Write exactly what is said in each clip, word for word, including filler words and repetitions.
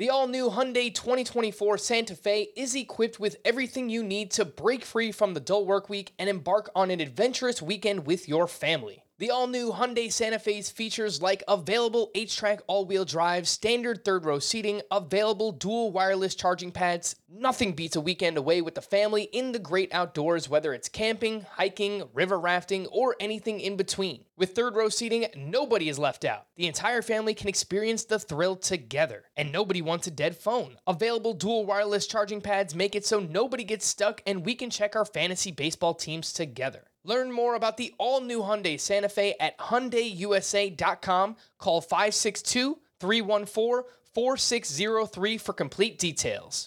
The all-new Hyundai twenty twenty-four Santa Fe is equipped with everything you need to break free from the dull work week and embark on an adventurous weekend with your family. The all-new Hyundai Santa Fe's features like available H-Track all-wheel drive, standard third-row seating, available dual wireless charging pads. Nothing beats a weekend away with the family in the great outdoors, whether it's camping, hiking, river rafting, or anything in between. With third-row seating, nobody is left out. The entire family can experience the thrill together, and nobody wants a dead phone. Available dual wireless charging pads make it so nobody gets stuck, and we can check our fantasy baseball teams together. Learn more about the all-new Hyundai Santa Fe at Hyundai U S A dot com. Call five six two, three one four, four six zero three for complete details.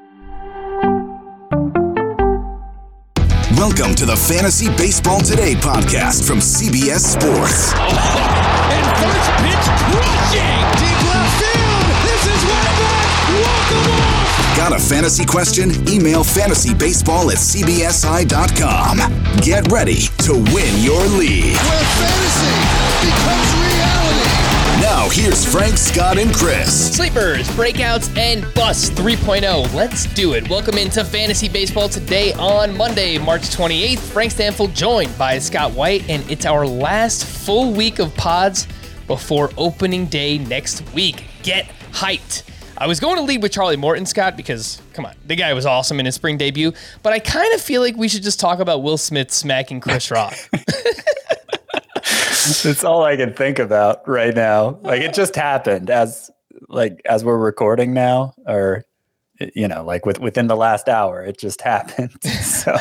Welcome to the Fantasy Baseball Today podcast from C B S Sports. Oh, and first pitch crushing! Deep left field! This is way back! Walk them off! Got a fantasy question? Email fantasybaseball at c b s i dot com. Get ready to win your league. Where fantasy becomes reality. Now here's Frank, Scott, and Chris. Sleepers, breakouts, and busts three point oh. Let's do it. Welcome into Fantasy Baseball Today on Monday, March twenty-eighth. Frank Stanfield joined by Scott White, and it's our last full week of pods before opening day next week. Get hyped. I was going to lead with Charlie Morton, Scott, because, come on, the guy was awesome in his spring debut, but I kind of feel like we should just talk about Will Smith smacking Chris Rock. That's all I can think about right now. Like, it just happened as like as we're recording now, or you know, like with within the last hour, it just happened. So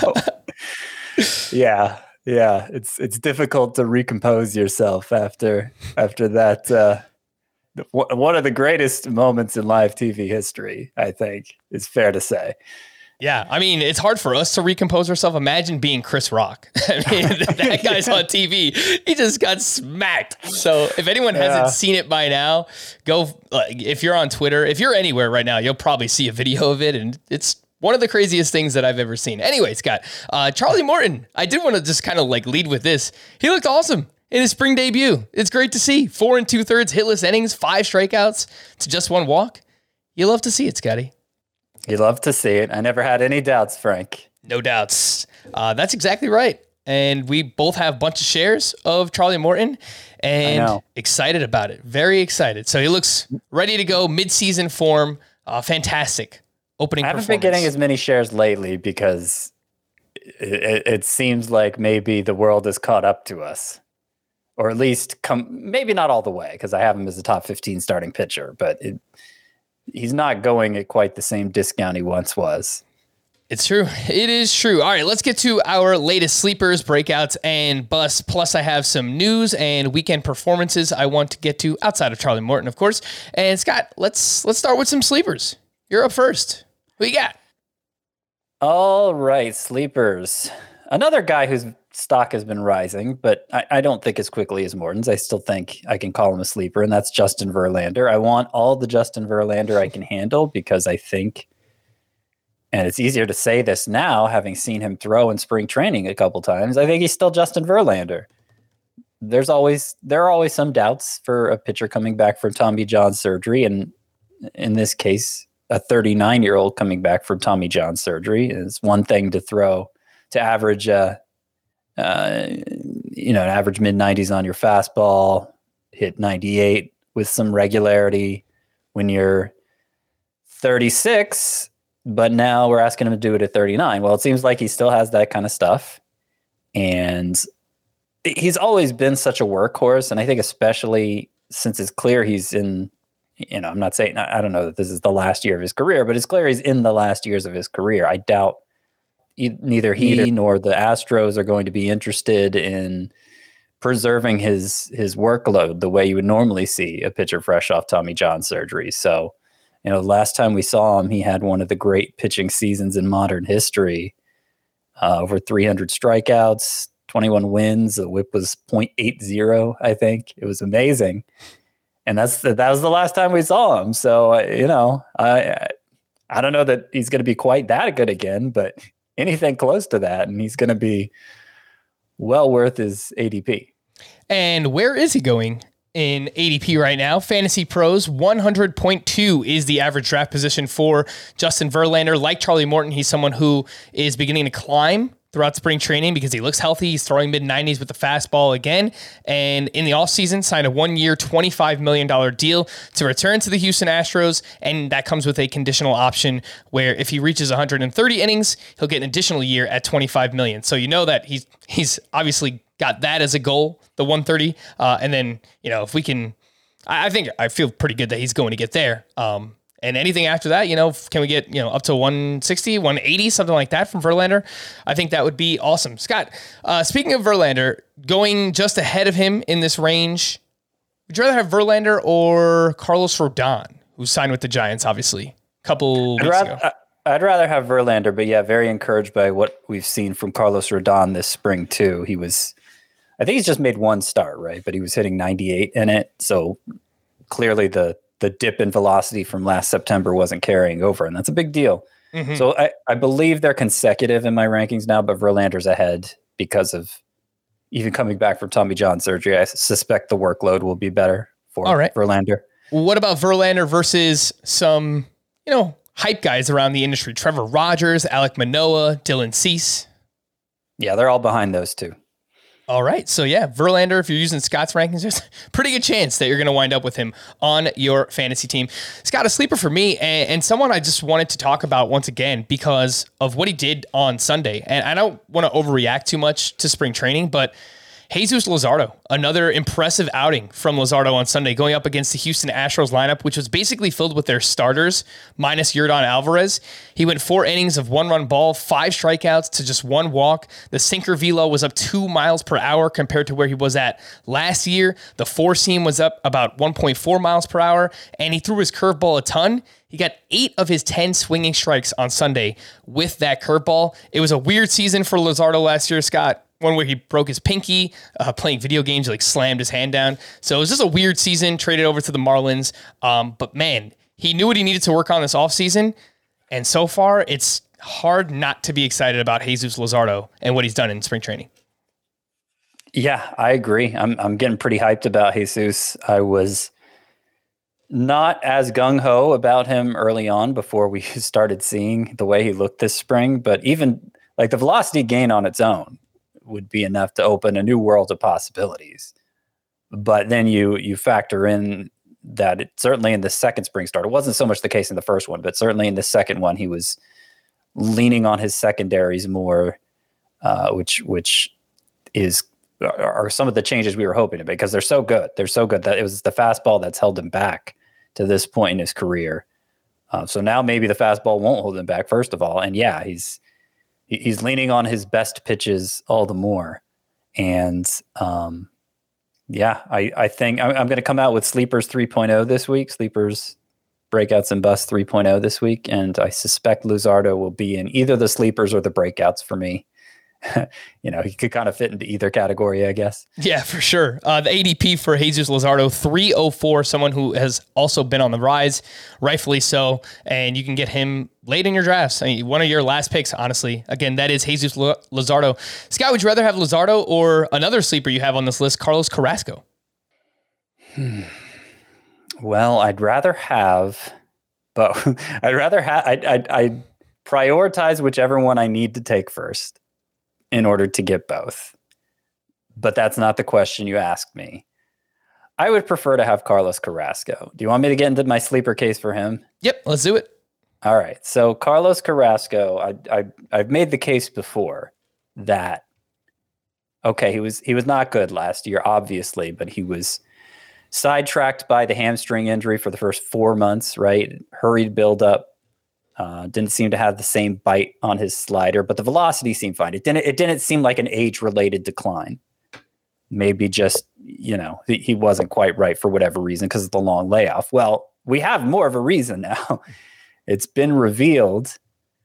yeah, yeah, it's it's difficult to recompose yourself after after that. Uh, one of the greatest moments in live T V history, I think, is fair to say. Yeah, I mean, it's hard for us to recompose ourselves. Imagine being Chris Rock. I mean, that guy's on T V. He just got smacked. So if anyone Yeah. hasn't seen it by now, go, like, if you're on Twitter, if you're anywhere right now, you'll probably see a video of it. And it's one of the craziest things that I've ever seen. Anyway, Scott, uh, Charlie Morton, I did want to just kind of like lead with this. He looked awesome in his spring debut. It's great to see. Four and two thirds hitless innings, five strikeouts to just one walk. You love to see it, Scotty. You love to see it. I never had any doubts, Frank. No doubts. Uh, that's exactly right. And we both have a bunch of shares of Charlie Morton and excited about it. Very excited. So he looks ready to go. Mid-season form. Uh, fantastic opening I haven't performance. been getting as many shares lately because it, it, it seems like maybe the world has caught up to us. Or at least come, maybe not all the way, because I have him as a top fifteen starting pitcher, but it, he's not going at quite the same discount he once was. It's true. It is true. All right, let's get to our latest sleepers, breakouts, and busts. Plus, I have some news and weekend performances I want to get to outside of Charlie Morton, of course. And Scott, let's let's start with some sleepers. You're up first. Who you got? All right, sleepers. Another guy whose stock has been rising, but I, I don't think as quickly as Morton's. I still think I can call him a sleeper, and that's Justin Verlander. I want all the Justin Verlander I can handle because I think, and it's easier to say this now, having seen him throw in spring training a couple times, I think he's still Justin Verlander. There's always, there are always some doubts for a pitcher coming back from Tommy John surgery, and in this case, a thirty-nine-year-old coming back from Tommy John surgery is one thing to throw to average, uh, uh, you know, an average mid nineties on your fastball, hit ninety-eight with some regularity when you're thirty-six, but now we're asking him to do it at thirty-nine. Well, it seems like he still has that kind of stuff. And he's always been such a workhorse. And I think especially since it's clear he's in, you know, I'm not saying, I don't know that this is the last year of his career, but it's clear he's in the last years of his career. I doubt neither he Neither. nor the Astros are going to be interested in preserving his his workload the way you would normally see a pitcher fresh off Tommy John surgery. So, you know, last time we saw him, he had one of the great pitching seasons in modern history. Uh, over three hundred strikeouts, twenty-one wins. The whip was point eight oh, I think. It was amazing. And that's the, that was the last time we saw him. So, uh, you know, I I don't know that he's going to be quite that good again, but anything close to that, and he's going to be well worth his A D P. And where is he going in A D P right now. Fantasy Pros, one hundred point two is the average draft position for Justin Verlander. Like Charlie Morton, he's someone who is beginning to climb throughout spring training because he looks healthy. He's throwing mid nineties with the fastball again. And in the offseason, signed a one-year, twenty-five million dollars deal to return to the Houston Astros. And that comes with a conditional option where if he reaches one hundred thirty innings, he'll get an additional year at twenty-five million dollars. So you know that he's he's obviously got that as a goal, the one thirty. Uh, and then, you know, if we can, I, I think I feel pretty good that he's going to get there. Um, And anything after that, you know, can we get, you know, up to one sixty, one eighty, something like that from Verlander? I think that would be awesome. Scott, uh, speaking of Verlander, going just ahead of him in this range, would you rather have Verlander or Carlos Rodon, who signed with the Giants, obviously, a couple I'd weeks rather, ago? I'd rather have Verlander, but yeah, very encouraged by what we've seen from Carlos Rodon this spring, too. He was, I think he's just made one start, right? But he was hitting ninety-eight in it. So clearly the, the dip in velocity from last September wasn't carrying over, and that's a big deal. Mm-hmm. So I, I believe they're consecutive in my rankings now, but Verlander's ahead because of even coming back from Tommy John surgery. I suspect the workload will be better for All right. Verlander. What about Verlander versus some, you know, hype guys around the industry? Trevor Rogers, Alek Manoah, Dylan Cease. Yeah, they're all behind those two. All right. So, yeah, Verlander, if you're using Scott's rankings, there's a pretty good chance that you're going to wind up with him on your fantasy team. Scott, a sleeper for me, and, and someone I just wanted to talk about once again because of what he did on Sunday. And I don't want to overreact too much to spring training, but Jesus Luzardo, another impressive outing from Luzardo on Sunday, going up against the Houston Astros lineup, which was basically filled with their starters, minus Yordan Alvarez. He went four innings of one-run ball, five strikeouts to just one walk. The sinker velo was up two miles per hour compared to where he was at last year. The four-seam was up about one point four miles per hour, and he threw his curveball a ton. He got eight of his ten swinging strikes on Sunday with that curveball. It was a weird season for Luzardo last year, Scott. One where he broke his pinky, uh, playing video games, he, like slammed his hand down. So it was just a weird season, traded over to the Marlins. Um, but man, he knew what he needed to work on this offseason. And so far, it's hard not to be excited about Jesus Luzardo and what he's done in spring training. Yeah, I agree. I'm I'm getting pretty hyped about Jesus. I was not as gung-ho about him early on before we started seeing the way he looked this spring. But even like the velocity gain on its own would be enough to open a new world of possibilities. But then you you factor in that it, certainly in the second spring start, it wasn't so much the case in the first one, but certainly in the second one, he was leaning on his secondaries more, uh, which which is are some of the changes we were hoping to make because they're so good. They're so good that it was the fastball that's held him back to this point in his career. Uh, so now maybe the fastball won't hold him back, first of all. And yeah, he's He's leaning on his best pitches all the more. And um, yeah, I, I think I'm, I'm going to come out with Sleepers three point oh this week, Sleepers Breakouts and Busts three point oh this week. And I suspect Luzardo will be in either the Sleepers or the Breakouts for me. You know, he could kind of fit into either category, I guess. Yeah, for sure. Uh, the A D P for Jesus Luzardo, three oh four, someone who has also been on the rise, rightfully so, and you can get him late in your drafts. I mean, one of your last picks, honestly. Again, that is Jesus Luzardo. Scott, would you rather have Luzardo or another sleeper you have on this list, Carlos Carrasco? Hmm. Well, I'd rather have, but I'd rather have, I'd, I'd, I'd prioritize whichever one I need to take first in order to get both. But that's not the question you asked me. I would prefer to have Carlos Carrasco. Do you want me to get into my sleeper case for him? Yep, let's do it. All right. So Carlos Carrasco, I, I, I've made the case before that, okay, he was he was not good last year, obviously, but he was sidetracked by the hamstring injury for the first four months, right? Hurried buildup. Uh, didn't seem to have the same bite on his slider, but the velocity seemed fine. It didn't. It didn't seem like an age-related decline. Maybe just, you know, he, he wasn't quite right for whatever reason because of the long layoff. Well, we have more of a reason now. It's been revealed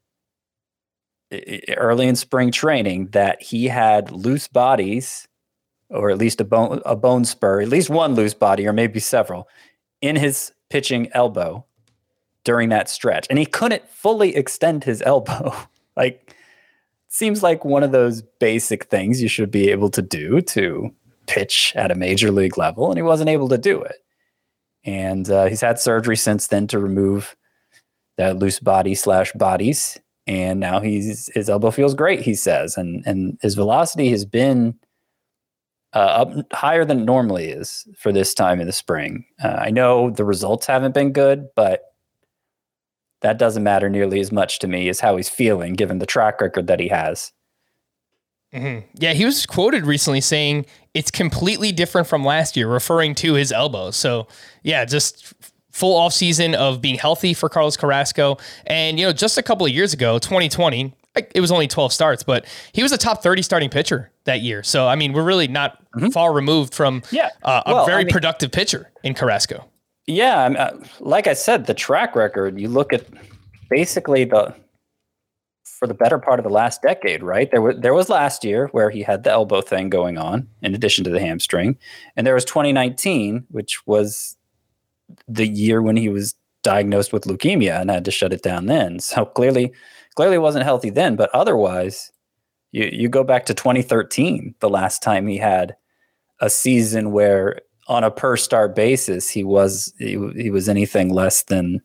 early in spring training that he had loose bodies, or at least a bone a bone spur, at least one loose body, or maybe several, in his pitching elbow during that stretch. And he couldn't fully extend his elbow. Like, seems like one of those basic things you should be able to do to pitch at a major league level, and he wasn't able to do it. And uh, he's had surgery since then to remove that loose body slash bodies. And now he's his elbow feels great, he says. And and his velocity has been uh, up higher than it normally is for this time in the spring. Uh, I know the results haven't been good, but that doesn't matter nearly as much to me as how he's feeling, given the track record that he has. Mm-hmm. Yeah, he was quoted recently saying it's completely different from last year, referring to his elbow. So, yeah, just full off season of being healthy for Carlos Carrasco. And, you know, just a couple of years ago, twenty twenty, it was only twelve starts, but he was a top thirty starting pitcher that year. So, I mean, we're really not mm-hmm. far removed from yeah. uh, a well, very I mean, productive pitcher in Carrasco. Yeah, I mean, uh, like I said, the track record, you look at basically the for the better part of the last decade, right? There was there was last year where he had the elbow thing going on in addition to the hamstring. And there was twenty nineteen, which was the year when he was diagnosed with leukemia and had to shut it down then. So clearly, clearly wasn't healthy then, but otherwise you, you go back to twenty thirteen, the last time he had a season where on a per start basis, he was, he, he was anything less than,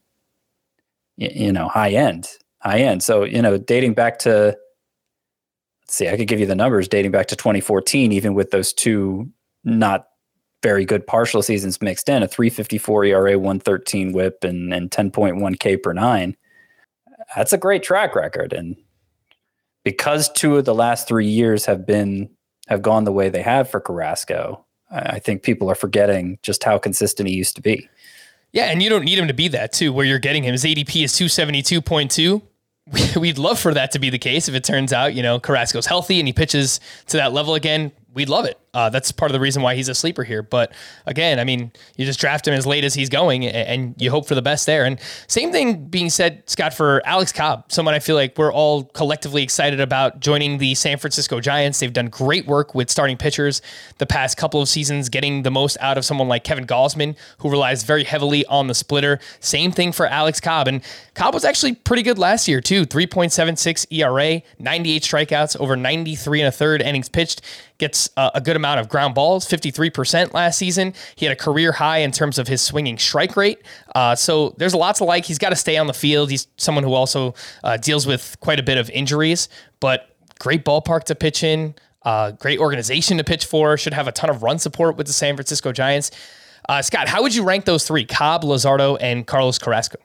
you know, high end. High end. So, you know, dating back to, let's see, I could give you the numbers dating back to twenty fourteen, even with those two not very good partial seasons mixed in, a three fifty-four E R A, one thirteen whip, and, and ten point one K per nine. That's a great track record. And because two of the last three years have been, have gone the way they have for Carrasco, I think people are forgetting just how consistent he used to be. Yeah, and you don't need him to be that, too, where you're getting him. His A D P is two seventy-two point two. We'd love for that to be the case if it turns out, you know, Carrasco's healthy and he pitches to that level again. We'd love it. Uh, that's part of the reason why he's a sleeper here. But again, I mean, you just draft him as late as he's going and you hope for the best there. And same thing being said, Scott, for Alex Cobb, someone I feel like we're all collectively excited about joining the San Francisco Giants. They've done great work with starting pitchers the past couple of seasons, getting the most out of someone like Kevin Gausman, who relies very heavily on the splitter. Same thing for Alex Cobb. And Cobb was actually pretty good last year too. three point seven six E R A, ninety-eight strikeouts, over ninety-three and a third innings pitched. Gets uh, a good amount of ground balls, fifty-three percent last season. He had a career high in terms of his swinging strike rate. Uh, so there's a lot to like. He's got to stay on the field. He's someone who also uh, deals with quite a bit of injuries, but great ballpark to pitch in, uh, great organization to pitch for, should have a ton of run support with the San Francisco Giants. Uh, Scott, how would you rank those three, Cobb, Luzardo, and Carlos Carrasco?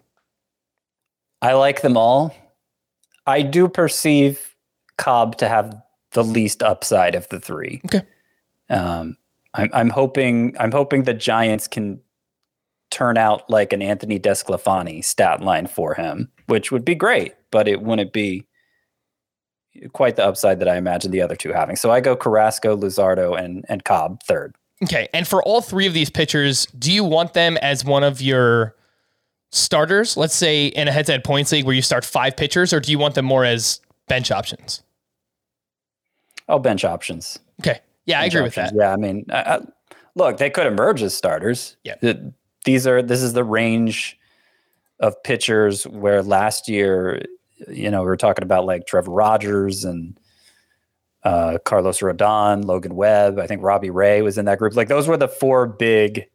I like them all. I do perceive Cobb to have the least upside of the three. Okay. Um, I'm, I'm hoping, I'm hoping the Giants can turn out like an Anthony Desclafani stat line for him, which would be great, but it wouldn't be quite the upside that I imagine the other two having. So I go Carrasco, Luzardo, and, and Cobb third. Okay. And for all three of these pitchers, do you want them as one of your starters, let's say in a head-to-head points league where you start five pitchers, or do you want them more as bench options? Oh, bench options. Okay. Yeah, bench I agree options. with that. Yeah, I mean, uh, look, they could emerge as starters. Yeah. The, these are, this is the range of pitchers where last year, you know, we were talking about like Trevor Rogers and uh, Carlos Rodon, Logan Webb. I think Robbie Ray was in that group. Like those were the four big,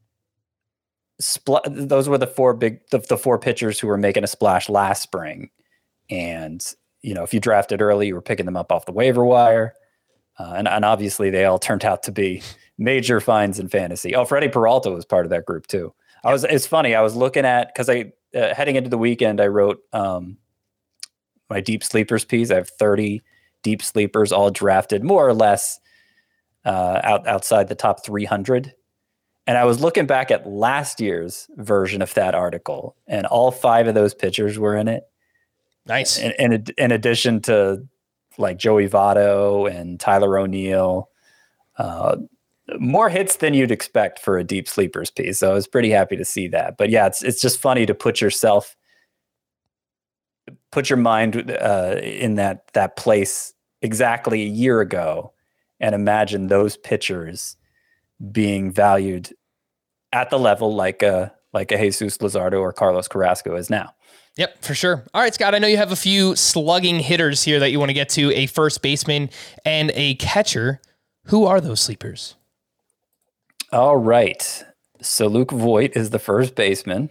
spl- those were the four big, the, the four pitchers who were making a splash last spring. And, you know, if you drafted early, you were picking them up off the waiver wire. Uh, and, and obviously they all turned out to be major finds in fantasy. Oh, Freddie Peralta was part of that group too. I was, it's funny. I was looking at, cause I, uh, heading into the weekend, I wrote um, my deep sleepers piece. I have thirty deep sleepers all drafted more or less uh, out outside the top three hundred. And I was looking back at last year's version of that article, and all five of those pitchers were in it. Nice. In, in, in addition to like Joey Votto and Tyler O'Neill, uh, more hits than you'd expect for a deep sleepers piece. So I was pretty happy to see that. But yeah, it's it's just funny to put yourself, put your mind uh, in that that place exactly a year ago, and imagine those pitchers being valued at the level like a like a Jesus Luzardo or Carlos Carrasco is now. Yep, for sure. All right, Scott, I know you have a few slugging hitters here that you want to get to, a first baseman and a catcher. Who are those sleepers? All right. So Luke Voit is the first baseman.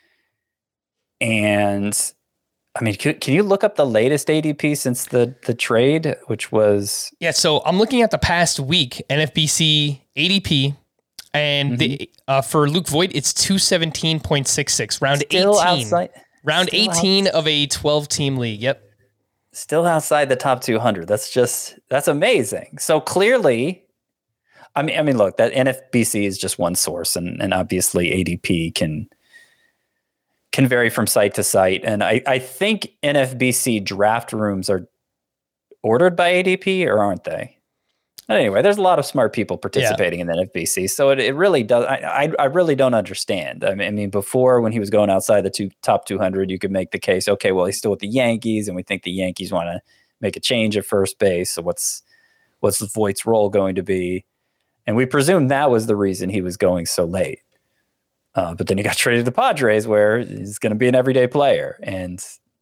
And I mean, can, can you look up the latest A D P since the, the trade, which was... Yeah, so I'm looking at the past week, N F B C A D P, and mm-hmm. the uh, for Luke Voit, it's two seventeen point six six, round Still eighteen. Outside, round eighteen out, of a twelve-team league, yep. Still outside the top two hundred. That's just, that's amazing. So clearly, I mean, I mean, look, that N F B C is just one source, and, and obviously A D P can... can vary from site to site. And I, I think N F B C draft rooms are ordered by A D P, or aren't they? Anyway, there's a lot of smart people participating yeah. in the N F B C. So it, it really does. I, I I really don't understand. I mean, I mean, before when he was going outside the two, top two hundred, you could make the case, okay, well, he's still with the Yankees and we think the Yankees want to make a change at first base. So what's, what's Voigt's role going to be? And we presume that was the reason he was going so late. Uh, but then he got traded to the Padres, where he's going to be an everyday player. And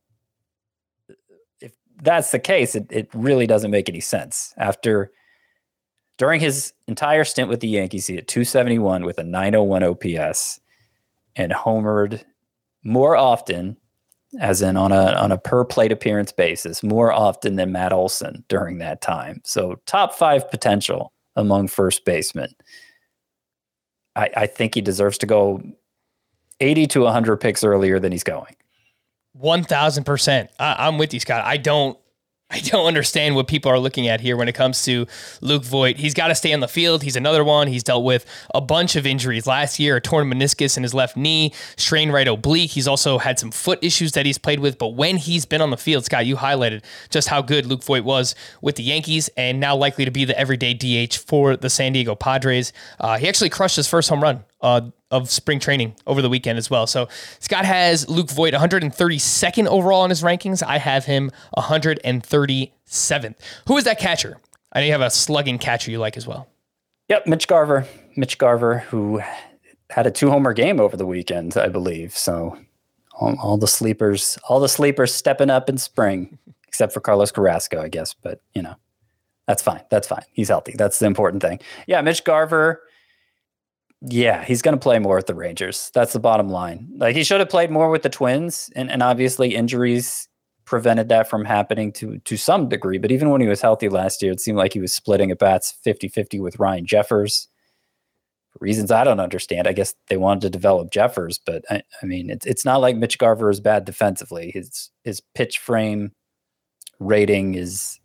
if that's the case, it, it really doesn't make any sense. After, during his entire stint with the Yankees, he hit two seventy-one with a nine oh one O P S and homered more often, as in on a on a per plate appearance basis, more often than Matt Olson during that time. So top five potential among first basemen. I, I think he deserves to go eighty to one hundred picks earlier than he's going. one thousand percent. I, I'm with you, Scott. I don't I don't understand what people are looking at here when it comes to Luke Voit. He's got to stay on the field. He's another one. He's dealt with a bunch of injuries last year, a torn meniscus in his left knee, strained right oblique. He's also had some foot issues that he's played with. But when he's been on the field, Scott, you highlighted just how good Luke Voit was with the Yankees and now likely to be the everyday D H for the San Diego Padres. Uh, he actually crushed his first home run uh, of spring training over the weekend as well. So Scott has Luke Voit one hundred thirty-second overall in his rankings. I have him one hundred thirty-seventh. Who is that catcher? I know you have a slugging catcher you like as well. Yep, Mitch Garver. Mitch Garver, who had a two-homer game over the weekend, I believe. So all, all the sleepers, all the sleepers stepping up in spring, except for Carlos Carrasco, I guess. But, you know, that's fine. That's fine. He's healthy. That's the important thing. Yeah, Mitch Garver. Yeah, he's going to play more with the Rangers. That's the bottom line. Like, he should have played more with the Twins, and, and obviously injuries prevented that from happening to to some degree. But even when he was healthy last year, it seemed like he was splitting at bats fifty-fifty with Ryan Jeffers. For reasons I don't understand. I guess they wanted to develop Jeffers, but I, I mean, it's it's not like Mitch Garver is bad defensively. His his pitch frame rating is,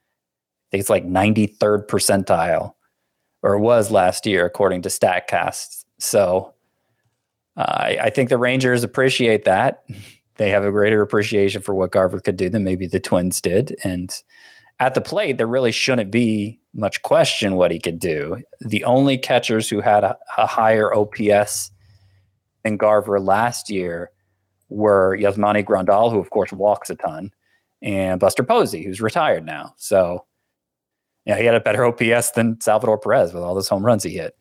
I think it's like ninety-third percentile. Or was last year, according to StatCast. So uh, I, I think the Rangers appreciate that. They have a greater appreciation for what Garver could do than maybe the Twins did. And at the plate, there really shouldn't be much question what he could do. The only catchers who had a, a higher O P S than Garver last year were Yasmani Grandal, who of course walks a ton, and Buster Posey, who's retired now. So yeah, he had a better O P S than Salvador Perez with all those home runs he hit.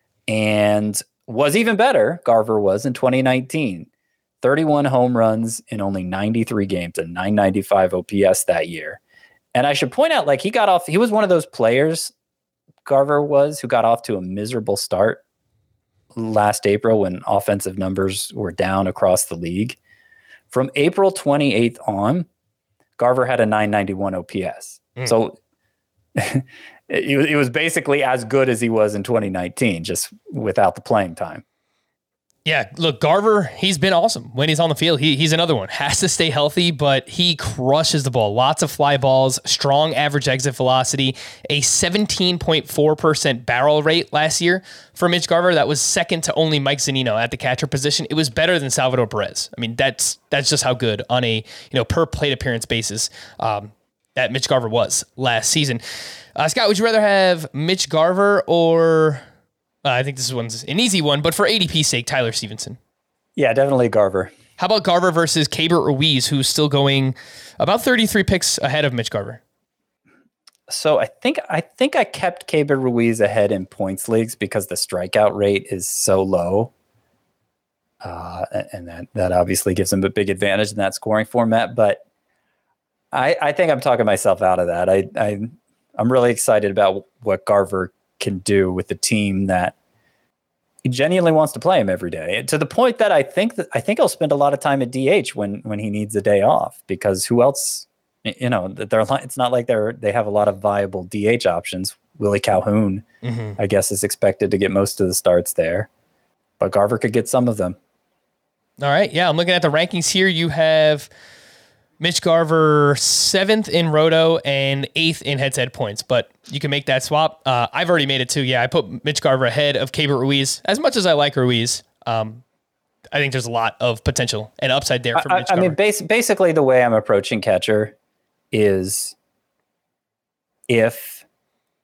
And was even better, Garver was, in twenty nineteen. thirty-one home runs in only ninety-three games, a nine ninety-five O P S that year. And I should point out, like, he got off, he was one of those players, Garver was, who got off to a miserable start last April when offensive numbers were down across the league. From April twenty-eighth on, Garver had a nine ninety-one O P S. Mm. So it, it was basically as good as he was in twenty nineteen, just without the playing time. Yeah, look, Garver, he's been awesome when he's on the field. He, he's another one. Has to stay healthy, but he crushes the ball. Lots of fly balls, strong average exit velocity, a seventeen point four percent barrel rate last year for Mitch Garver. That was second to only Mike Zunino at the catcher position. It was better than Salvador Perez. I mean, that's that's just how good on a you know per plate appearance basis um, that Mitch Garver was last season. Uh, Scott, would you rather have Mitch Garver or... Uh, I think this one's an easy one, but for A D P's sake, Tyler Stevenson. Yeah, definitely Garver. How about Garver versus Keibert Ruiz, who's still going about thirty-three picks ahead of Mitch Garver? So I think I think I kept Keibert Ruiz ahead in points leagues because the strikeout rate is so low. Uh, and that, that obviously gives him a big advantage in that scoring format. But I, I think I'm talking myself out of that. I, I, I'm really excited about what Garver can do with the team that he genuinely wants to play him every day, to the point that I think that I think he'll spend a lot of time at D H when when he needs a day off, because who else, you know, they're it's not like they're they have a lot of viable D H options. Willie Calhoun, mm-hmm. I guess, is expected to get most of the starts there, but Garver could get some of them. All right, yeah, I'm looking at the rankings here. You have Mitch Garver seventh in roto and eighth in head-to-head points, but you can make that swap. Uh, I've already made it too. Yeah, I put Mitch Garver ahead of Keibert Ruiz. As much as I like Ruiz, um, I think there's a lot of potential and upside there for I, Mitch I Garver. mean, bas- basically the way I'm approaching catcher is if,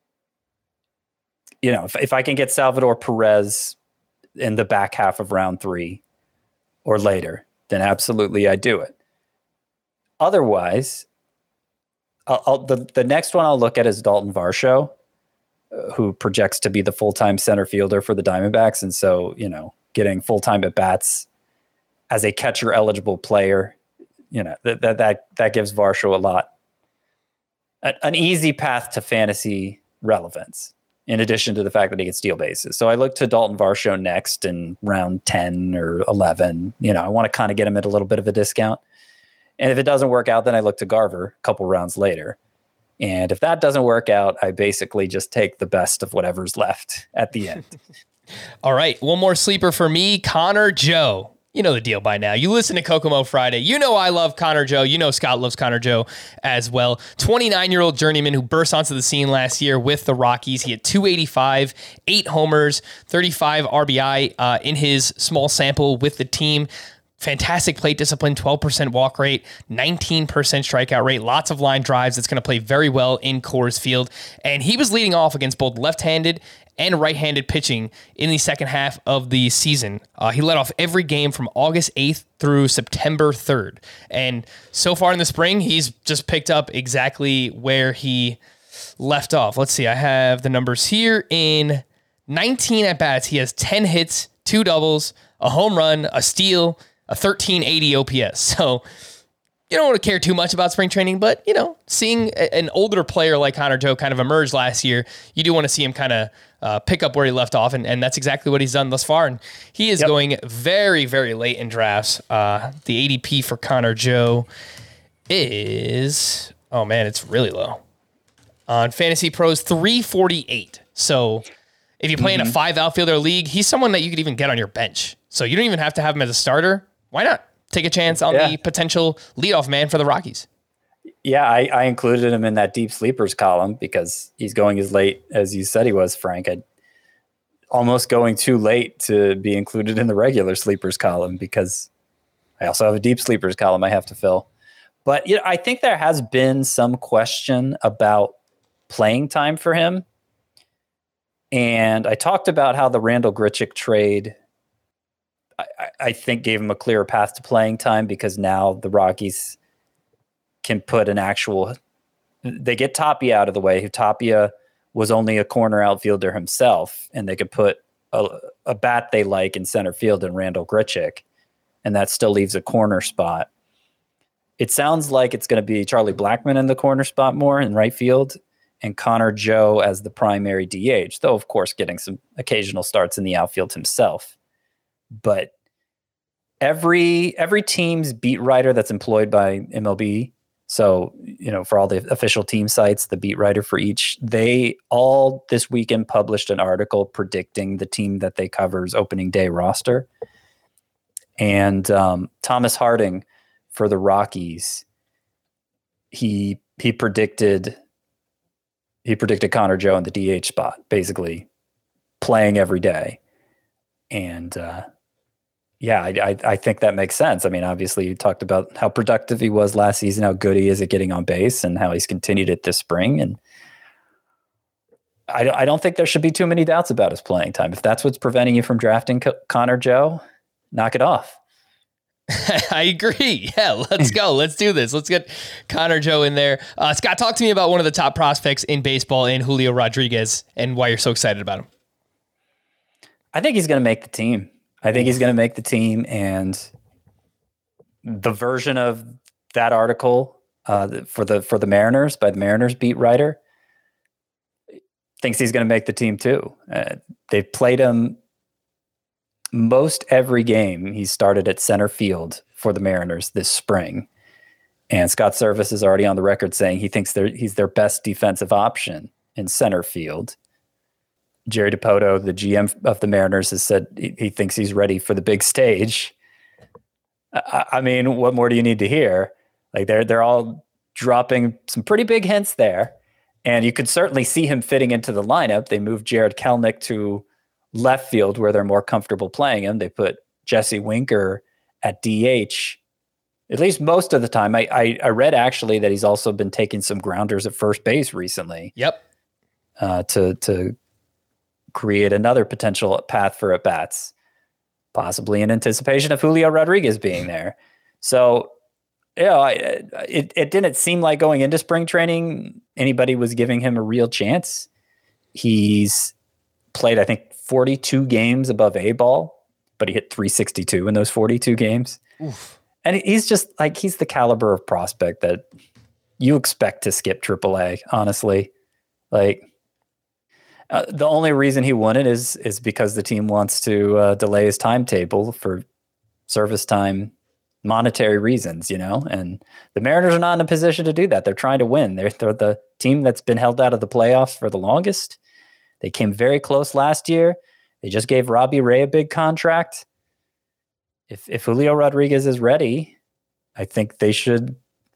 you know, if, if I can get Salvador Perez in the back half of round three or later, then absolutely I do it. Otherwise, I'll, I'll, the, the next one I'll look at is Dalton Varsho, uh, who projects to be the full-time center fielder for the Diamondbacks. And so, you know, getting full-time at-bats as a catcher-eligible player, you know, that that that, that gives Varsho a lot, a, an easy path to fantasy relevance, in addition to the fact that he can steal bases. So I look to Dalton Varsho next in round ten or eleven. You know, I want to kind of get him at a little bit of a discount. And if it doesn't work out, then I look to Garver a couple rounds later. And if that doesn't work out, I basically just take the best of whatever's left at the end. All right, one more sleeper for me, Connor Joe. You know the deal by now. You listen to Kokomo Friday. You know I love Connor Joe. You know Scott loves Connor Joe as well. twenty-nine-year-old journeyman who burst onto the scene last year with the Rockies. He had two eighty-five, eight homers, thirty-five R B I uh, in his small sample with the team. Fantastic plate discipline, twelve percent walk rate, nineteen percent strikeout rate, lots of line drives. That's going to play very well in Coors Field. And he was leading off against both left-handed and right-handed pitching in the second half of the season. Uh, he led off every game from August eighth through September third. And so far in the spring, he's just picked up exactly where he left off. Let's see, I have the numbers here. In nineteen at-bats, he has ten hits, two doubles, a home run, a steal, a thirteen eighty O P S. So you don't want to care too much about spring training, but, you know, seeing an older player like Connor Joe kind of emerge last year, you do want to see him kind of uh, pick up where he left off, and, and that's exactly what he's done thus far. And he is yep. going very, very late in drafts. Uh, the A D P for Connor Joe is, oh man, it's really low. On Fantasy Pros, three forty-eight. So if you play mm-hmm. in a five outfielder league, he's someone that you could even get on your bench. So you don't even have to have him as a starter. Why not take a chance on yeah. the potential leadoff man for the Rockies? Yeah, I, I included him in that deep sleepers column because he's going as late as you said he was, Frank. I'd almost going too late to be included in the regular sleepers column because I also have a deep sleepers column I have to fill. But you know, I think there has been some question about playing time for him. And I talked about how the Randall Grichuk trade, I, I think, gave him a clearer path to playing time because now the Rockies can put an actual, they get Tapia out of the way, who Tapia was only a corner outfielder himself, and they could put a, a bat they like in center field in Randall Grichuk, and that still leaves a corner spot. It sounds like it's going to be Charlie Blackmon in the corner spot more in right field, and Connor Joe as the primary D H, though of course getting some occasional starts in the outfield himself. But every every team's beat writer that's employed by M L B, so, you know, for all the official team sites, the beat writer for each, they all this weekend published an article predicting the team that they cover's opening day roster. And um, Thomas Harding for the Rockies, he he predicted he predicted Connor Joe in the D H spot, basically playing every day. And uh, yeah, I, I I think that makes sense. I mean, obviously you talked about how productive he was last season, how good he is at getting on base, and how he's continued it this spring. And I, I don't think there should be too many doubts about his playing time. If that's what's preventing you from drafting Co- Connor Joe, knock it off. I agree. Yeah, let's go. Let's do this. Let's get Connor Joe in there. Uh, Scott, talk to me about one of the top prospects in baseball in Julio Rodriguez and why you're so excited about him. I think he's going to make the team. I think he's going to make the team, and the version of that article uh, for the for the Mariners by the Mariners beat writer thinks he's going to make the team too. Uh, they've played him most every game he started at center field for the Mariners this spring. And Scott Servais is already on the record saying he thinks they're, he's their best defensive option in center field. Jerry Dipoto, the G M of the Mariners, has said he, he thinks he's ready for the big stage. I, I mean, what more do you need to hear? Like they're they're all dropping some pretty big hints there. And you could certainly see him fitting into the lineup. They moved Jared Kelenic to left field where they're more comfortable playing him. They put Jesse Winker at D H, at least most of the time. I, I, I read actually that he's also been taking some grounders at first base recently. Yep. Uh, to to create another potential path for at-bats, possibly in anticipation of Julio Rodriguez being there. So, you know, I, it, it didn't seem like going into spring training anybody was giving him a real chance. He's played, I think, forty-two games above A ball, but he hit three sixty-two in those forty-two games. Oof. And he's just like, he's the caliber of prospect that you expect to skip triple A, honestly. Like, uh, the only reason he won it is, is because the team wants to uh, delay his timetable for service time monetary reasons, you know, and the Mariners are not in a position to do that. They're trying to win. They're, they're the team that's been held out of the playoffs for the longest. They came very close last year. They just gave Robbie Ray a big contract. If if Julio Rodriguez is ready, I think they should.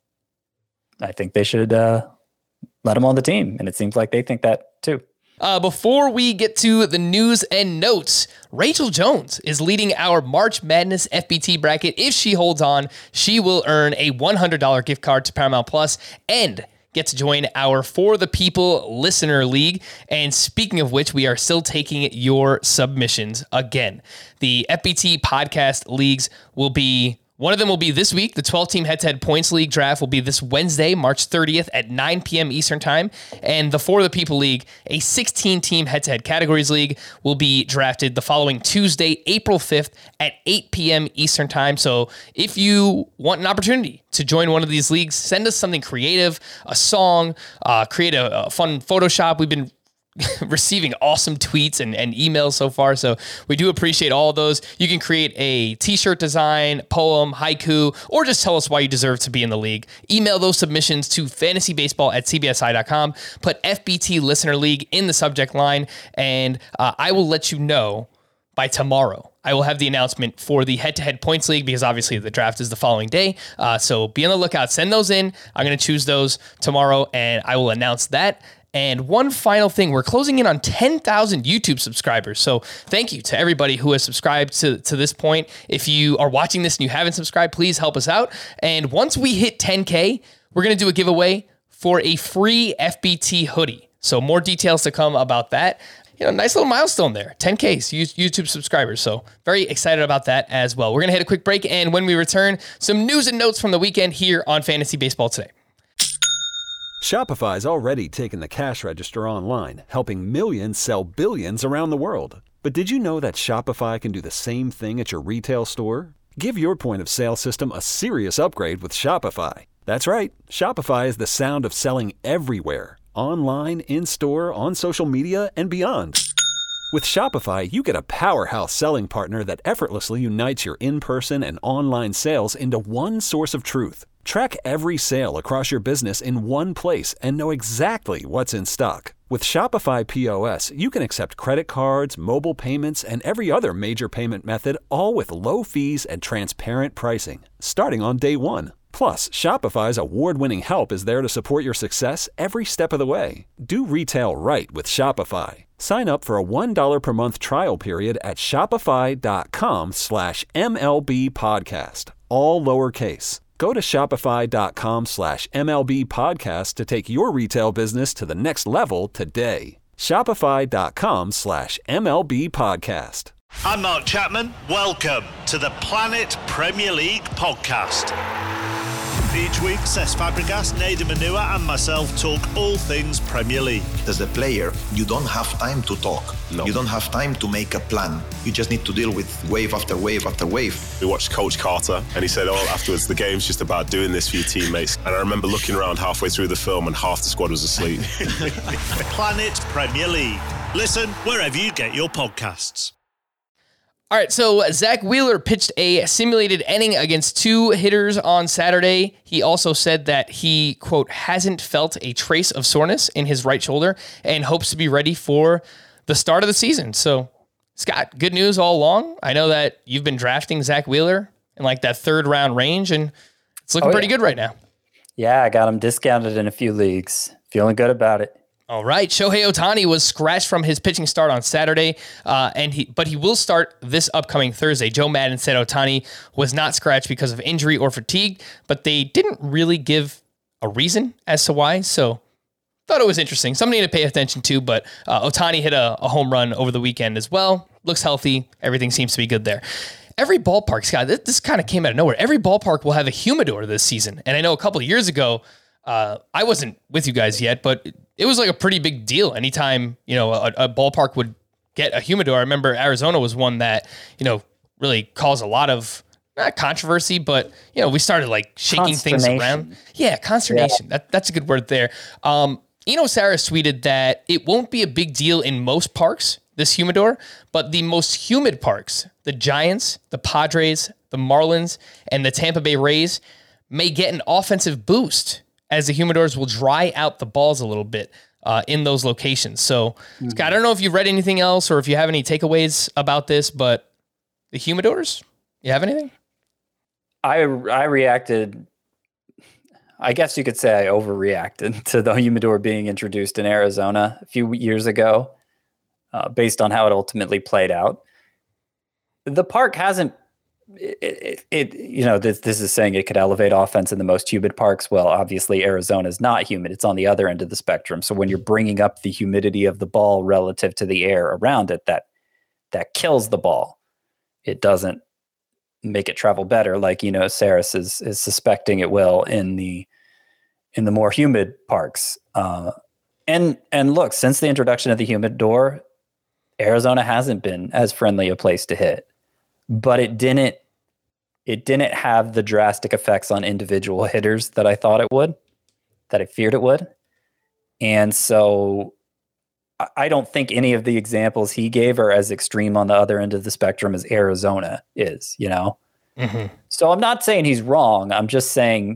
I think they should uh, let him on the team, and it seems like they think that too. Uh, before we get to the news and notes, Rachel Jones is leading our March Madness F B T bracket. If she holds on, she will earn a one hundred dollars gift card to Paramount Plus and get to join our For the People Listener League. And speaking of which, we are still taking your submissions again. The F B T podcast leagues will be, one of them will be this week. The twelve-team head-to-head points league draft will be this Wednesday, March thirtieth at nine p.m. Eastern Time. And the For the People League, a sixteen-team head-to-head categories league, will be drafted the following Tuesday, April fifth at eight p.m. Eastern Time. So if you want an opportunity to join one of these leagues, send us something creative, a song, uh, create a, a fun Photoshop. We've been receiving awesome tweets and, and emails so far, so we do appreciate all of those. You can create a t-shirt design, poem, haiku, or just tell us why you deserve to be in the league. Email those submissions to fantasybaseball at c b s i dot com. Put F B T Listener League in the subject line, and uh, I will let you know by tomorrow. I will have the announcement for the head-to-head points league because obviously the draft is the following day. Uh, so be on the lookout. Send those in. I'm going to choose those tomorrow, and I will announce that. And one final thing, we're closing in on ten thousand YouTube subscribers. So thank you to everybody who has subscribed to, to this point. If you are watching this and you haven't subscribed, please help us out. And once we hit ten K, we're going to do a giveaway for a free F B T hoodie. So more details to come about that. You know, nice little milestone there, ten K YouTube subscribers. So very excited about that as well. We're going to hit a quick break. And when we return, some news and notes from the weekend here on Fantasy Baseball Today. Shopify's already taken the cash register online, helping millions sell billions around the world. But did you know that Shopify can do the same thing at your retail store? Give your point of sale system a serious upgrade with Shopify. That's right. Shopify is the sound of selling everywhere. Online, in-store, on social media, and beyond. With Shopify, you get a powerhouse selling partner that effortlessly unites your in-person and online sales into one source of truth. Track every sale across your business in one place and know exactly what's in stock. With Shopify P O S, you can accept credit cards, mobile payments, and every other major payment method, all with low fees and transparent pricing, starting on day one. Plus, Shopify's award-winning help is there to support your success every step of the way. Do retail right with Shopify. Sign up for a one dollar per month trial period at shopify.com slash MLB podcast, all lowercase. Go to shopify.com slash MLB podcast to take your retail business to the next level today. Shopify.com slash MLB podcast. I'm Mark Chapman. Welcome to the Planet Premier League podcast. Each week, Cesc Fabregas, Nader Manua and myself talk all things Premier League. As a player, you don't have time to talk. No. You don't have time to make a plan. You just need to deal with wave after wave after wave. We watched Coach Carter and he said, oh, afterwards, the game's just about doing this for your teammates. And I remember looking around halfway through the film and half the squad was asleep. Planet Premier League. Listen wherever you get your podcasts. All right, so Zach Wheeler pitched a simulated inning against two hitters on Saturday. He also said that he, quote, hasn't felt a trace of soreness in his right shoulder and hopes to be ready for the start of the season. So, Scott, good news all along. I know that you've been drafting Zach Wheeler in like that third round range, and it's looking oh, pretty yeah. good right now. Yeah, I got him discounted in a few leagues. Feeling good about it. All right, Shohei Ohtani was scratched from his pitching start on Saturday, uh, and he but he will start this upcoming Thursday. Joe Madden said Ohtani was not scratched because of injury or fatigue, but they didn't really give a reason as to why, so thought it was interesting. Something to pay attention to, but uh, Ohtani hit a, a home run over the weekend as well. Looks healthy. Everything seems to be good there. Every ballpark, Scott, this, this kind of came out of nowhere. Every ballpark will have a humidor this season, and I know a couple of years ago, Uh, I wasn't with you guys yet, but it was like a pretty big deal. Anytime, you know, a, a ballpark would get a humidor. I remember Arizona was one that, you know, really caused a lot of not controversy, but, you know, we started like shaking things around. Yeah, consternation. Yeah. That, that's a good word there. Um, Eno Saris tweeted that it won't be a big deal in most parks, this humidor, but the most humid parks, the Giants, the Padres, the Marlins, and the Tampa Bay Rays may get an offensive boost as the humidors will dry out the balls a little bit uh, in those locations. So, mm-hmm. Scott, I don't know if you've read anything else or if you have any takeaways about this, but the humidors, you have anything? I I reacted, I guess you could say I overreacted to the humidor being introduced in Arizona a few years ago, uh, based on how it ultimately played out. The park hasn't It, it, it, you know, this, this is saying it could elevate offense in the most humid parks. Well, obviously Arizona is not humid. It's on the other end of the spectrum. So when you're bringing up the humidity of the ball relative to the air around it, that, that kills the ball. It doesn't make it travel better. Like, you know, Saris is, is suspecting it will in the, in the more humid parks. Uh, and, and look, since the introduction of the humidor, Arizona hasn't been as friendly a place to hit. But it didn't it didn't have the drastic effects on individual hitters that I thought it would, that I feared it would. And so I don't think any of the examples he gave are as extreme on the other end of the spectrum as Arizona is, you know? Mm-hmm. So I'm not saying he's wrong. I'm just saying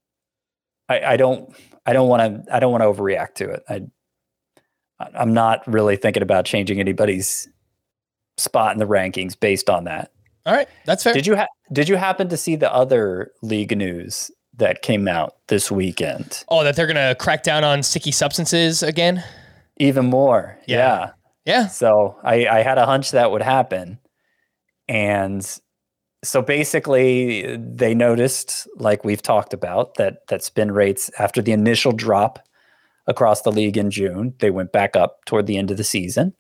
I, I don't I don't want to I don't want to overreact to it. I I'm not really thinking about changing anybody's spot in the rankings based on that. All right, that's fair. Did you ha- did you happen to see the other league news that came out this weekend? Oh, that they're going to crack down on sticky substances again? Even more. Yeah. Yeah. yeah. So I, I had a hunch that would happen. And so basically they noticed, like we've talked about, that that spin rates after the initial drop across the league in June, they went back up toward the end of the season.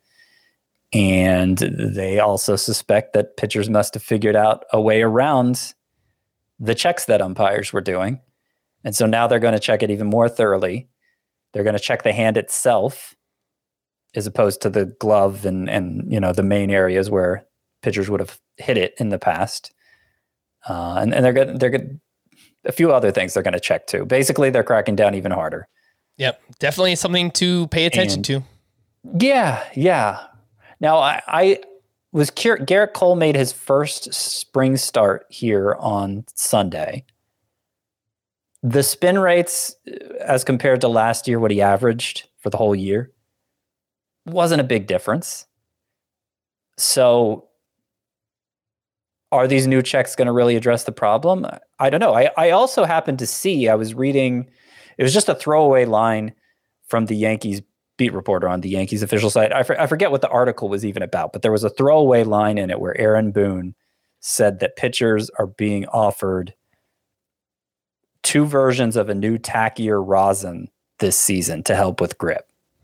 And they also suspect that pitchers must have figured out a way around the checks that umpires were doing. And so now they're going to check it even more thoroughly. They're going to check the hand itself as opposed to the glove and, and you know, the main areas where pitchers would have hit it in the past. Uh, and, and they're going they're going a few other things they're going to check too. Basically, they're cracking down even harder. Yep. Definitely something to pay attention and, to. Yeah. Yeah. Now, I, I was curious. Garrett Cole made his first spring start here on Sunday. The spin rates, as compared to last year, what he averaged for the whole year, wasn't a big difference. So, are these new checks going to really address the problem? I don't know. I, I also happened to see, I was reading, it was just a throwaway line from the Yankees beat reporter on the Yankees official site. I, for, I forget what the article was even about, but there was a throwaway line in it where Aaron Boone said that pitchers are being offered two versions of a new tackier rosin this season to help with grip.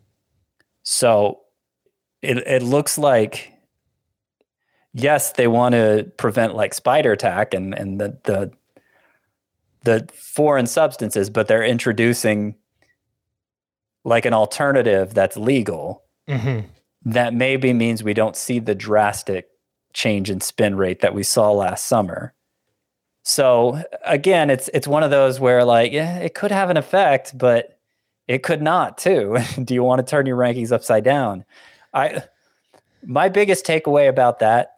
So it it looks like, yes, they want to prevent like spider attack and, and the, the, the foreign substances, but they're introducing like an alternative that's legal, mm-hmm. that maybe means we don't see the drastic change in spin rate that we saw last summer. So again, it's it's one of those where like, yeah, it could have an effect, but it could not too. Do you want to turn your rankings upside down? I my biggest takeaway about that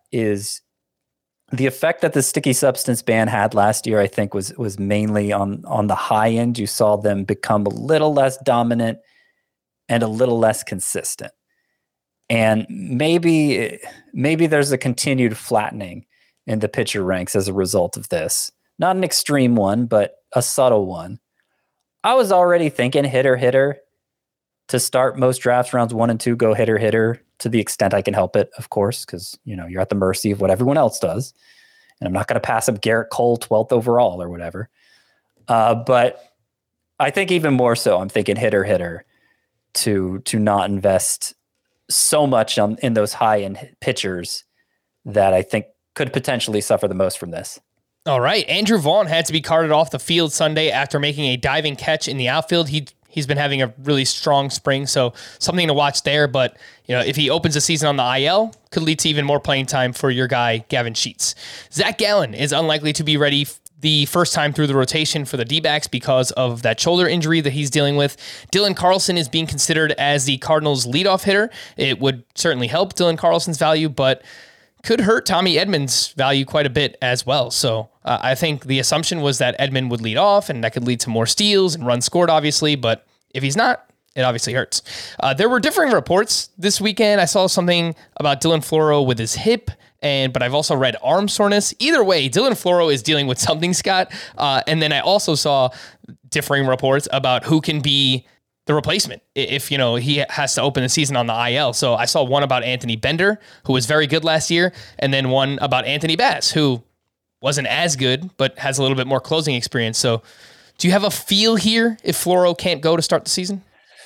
is the effect that the sticky substance ban had last year, I think, was was mainly on on the high end. You saw them become a little less dominant and a little less consistent. And maybe maybe there's a continued flattening in the pitcher ranks as a result of this. Not an extreme one, but a subtle one. I was already thinking hitter, hitter to start most drafts rounds one and two, go hitter, hitter to the extent I can help it, of course, because, you know, you're at the mercy of what everyone else does. And I'm not going to pass up Garrett Cole twelfth overall or whatever. Uh, but I think even more so, I'm thinking hitter, hitter to, to not invest so much on, in those high-end pitchers that I think could potentially suffer the most from this. All right. Andrew Vaughn had to be carted off the field Sunday after making a diving catch in the outfield. He He's been having a really strong spring, so something to watch there. But, you know, if he opens the season on the I L, could lead to even more playing time for your guy, Gavin Sheets. Zach Gallen is unlikely to be ready the first time through the rotation for the D-backs because of that shoulder injury that he's dealing with. Dylan Carlson is being considered as the Cardinals' leadoff hitter. It would certainly help Dylan Carlson's value, but could hurt Tommy Edman's value quite a bit as well. So uh, I think the assumption was that Edman would lead off, and that could lead to more steals and runs scored, obviously. But if he's not, it obviously hurts. Uh, there were differing reports this weekend. I saw something about Dylan Floro with his hip, and but I've also read arm soreness. Either way, Dylan Floro is dealing with something, Scott. Uh, and then I also saw differing reports about who can be the replacement if, you know, he has to open the season on the I L. So I saw one about Anthony Bender, who was very good last year, and then one about Anthony Bass, who wasn't as good, but has a little bit more closing experience. So do you have a feel here if Floro can't go to start the season?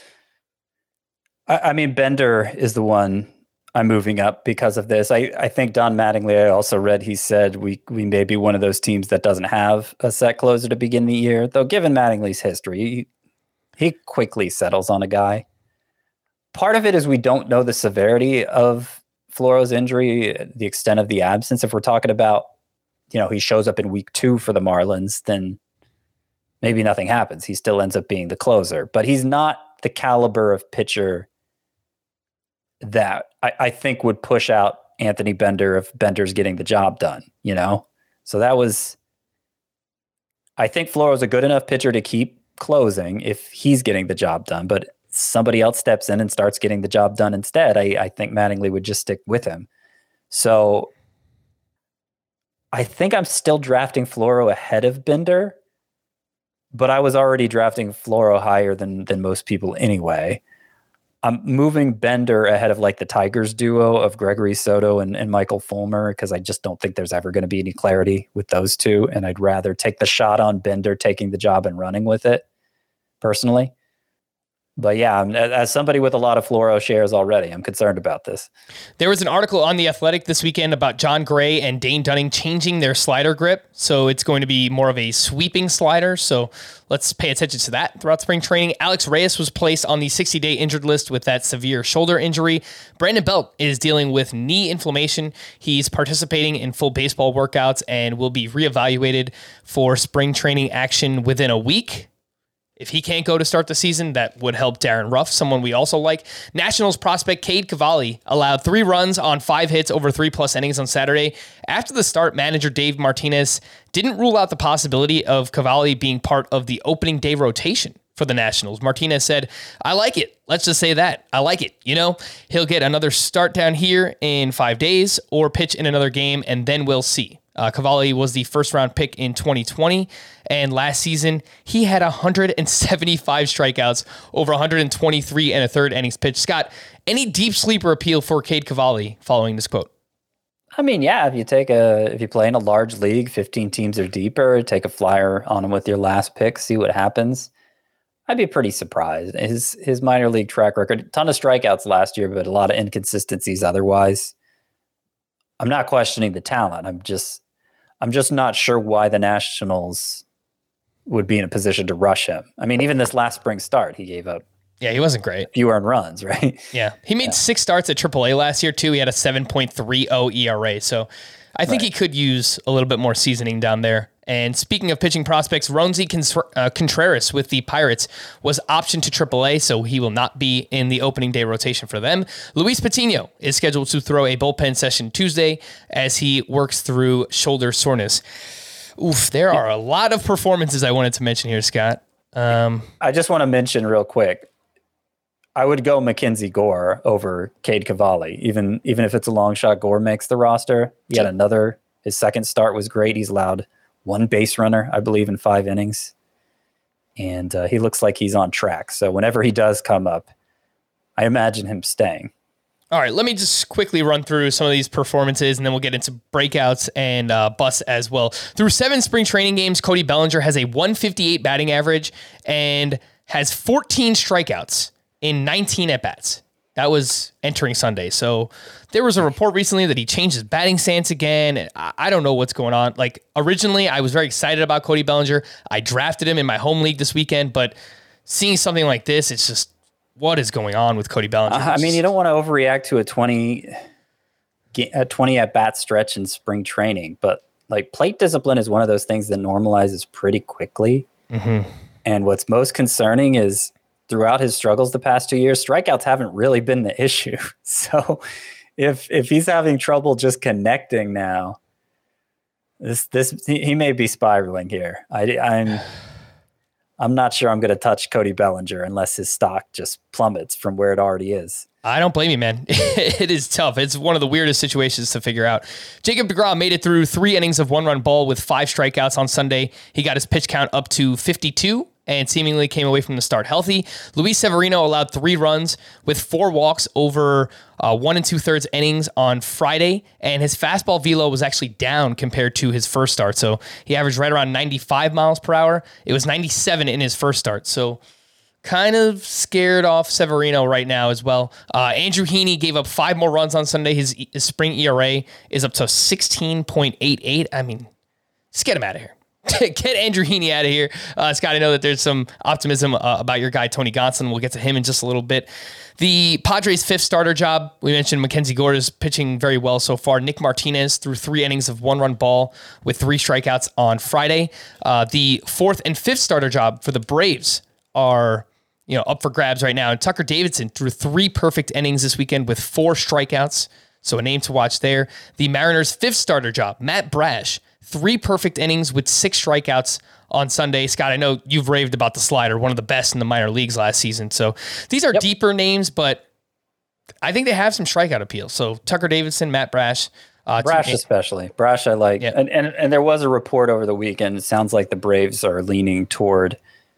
I, I mean, Bender is the one I'm moving up because of this. I, I think Don Mattingly, I also read, he said we we may be one of those teams that doesn't have a set closer to begin the year, though given Mattingly's history, he, he quickly settles on a guy. Part of it is we don't know the severity of Floro's injury, the extent of the absence. If we're talking about, you know, he shows up in week two for the Marlins, then maybe nothing happens. He still ends up being the closer, but he's not the caliber of pitcher that I, I think would push out Anthony Bender if Bender's getting the job done, you know? So that was, I think Floro's a good enough pitcher to keep closing if he's getting the job done, but somebody else steps in and starts getting the job done instead. I, I think Mattingly would just stick with him. So I think I'm still drafting Floro ahead of Bender, but I was already drafting Floro higher than than most people anyway. I'm moving Bender ahead of like the Tigers duo of Gregory Soto and, and Michael Fulmer because I just don't think there's ever going to be any clarity with those two, and I'd rather take the shot on Bender taking the job and running with it personally. But yeah, as somebody with a lot of Floro shares already, I'm concerned about this. There was an article on The Athletic this weekend about John Gray and Dane Dunning changing their slider grip. So it's going to be more of a sweeping slider. So let's pay attention to that throughout spring training. Alex Reyes was placed on the sixty-day injured list with that severe shoulder injury. Brandon Belt is dealing with knee inflammation. He's participating in full baseball workouts and will be reevaluated for spring training action within a week. If he can't go to start the season, that would help Darren Ruff, someone we also like. Nationals prospect Cade Cavalli allowed three runs on five hits over three-plus innings on Saturday. After the start, manager Dave Martinez didn't rule out the possibility of Cavalli being part of the opening day rotation for the Nationals. Martinez said, I like it. Let's just say that. I like it. You know, he'll get another start down here in five days or pitch in another game, and then we'll see. Uh, Cavalli was the first-round pick in twenty twenty, and last season, he had one hundred seventy-five strikeouts over one hundred twenty-three and a third innings pitched. Scott, any deep sleeper appeal for Cade Cavalli following this quote? I mean, yeah, if you take a, if you play in a large league, fifteen teams or deeper, take a flyer on him with your last pick, see what happens. I'd be pretty surprised. His his minor league track record, a ton of strikeouts last year, but a lot of inconsistencies otherwise. I'm not questioning the talent. I'm just I'm just not sure why the Nationals would be in a position to rush him. I mean, even this last spring start, he gave up. Yeah, he wasn't great. Few earned runs, right? Yeah. He made yeah. six starts at triple A last year, too. He had a seven point three oh E R A. So I think right. he could use a little bit more seasoning down there And speaking of pitching prospects, Roansy uh, Contreras with the Pirates was optioned to triple A, so he will not be in the opening day rotation for them. Luis Patino is scheduled to throw a bullpen session Tuesday as he works through shoulder soreness. Oof, there are a lot of performances I wanted to mention here, Scott. Um, I just want to mention real quick, I would go Mackenzie Gore over Cade Cavalli, even even if it's a long shot. Gore makes the roster. He had another, his second start was great. He's allowed one base runner, I believe, in five innings. And uh, he looks like he's on track. So whenever he does come up, I imagine him staying. All right, let me just quickly run through some of these performances, and then we'll get into breakouts and uh, busts as well. Through seven spring training games, Cody Bellinger has a one fifty-eight batting average and has fourteen strikeouts in nineteen at-bats. That was entering Sunday. So there was a report recently that he changed his batting stance again. And I don't know what's going on. Like, originally, I was very excited about Cody Bellinger. I drafted him in my home league this weekend, but seeing something like this, it's just, what is going on with Cody Bellinger? Uh, I mean, you don't want to overreact to a twenty, a twenty at-bat stretch in spring training, but like plate discipline is one of those things that normalizes pretty quickly. Mm-hmm. And what's most concerning is, throughout his struggles the past two years, strikeouts haven't really been the issue. So if if he's having trouble just connecting now, this this he, he may be spiraling here. I, I'm I'm not sure I'm going to touch Cody Bellinger unless his stock just plummets from where it already is. I don't blame you, man. It is tough. It's one of the weirdest situations to figure out. Jacob deGrom made it through three innings of one-run ball with five strikeouts on Sunday. He got his pitch count up to fifty-two and seemingly came away from the start healthy. Luis Severino allowed three runs with four walks over uh, one and two-thirds innings on Friday, and his fastball velo was actually down compared to his first start. So he averaged right around ninety-five miles per hour. It was ninety-seven in his first start. So kind of scared off Severino right now as well. Uh, Andrew Heaney gave up five more runs on Sunday. His, his spring E R A is up to sixteen point eight eight. I mean, just get him out of here. Get Andrew Heaney out of here. Uh, Scott, I know that there's some optimism uh, about your guy, Tony Gonsolin. We'll get to him in just a little bit. The Padres' fifth starter job, we mentioned Mackenzie Gore is pitching very well so far. Nick Martinez threw three innings of one-run ball with three strikeouts on Friday. Uh, the fourth and fifth starter job for the Braves are you know, up for grabs right now. And Tucker Davidson threw three perfect innings this weekend with four strikeouts. So a name to watch there. The Mariners' fifth starter job, Matt Brash, three perfect innings with six strikeouts on Sunday. Scott, I know you've raved about the slider, one of the best in the minor leagues last season. So these are yep. deeper names, but I think they have some strikeout appeal. So Tucker Davidson, Matt Brash. Uh, Brash two, especially. Brash I like. Yeah. And, and and there was a report over the weekend. It sounds like the Braves are leaning toward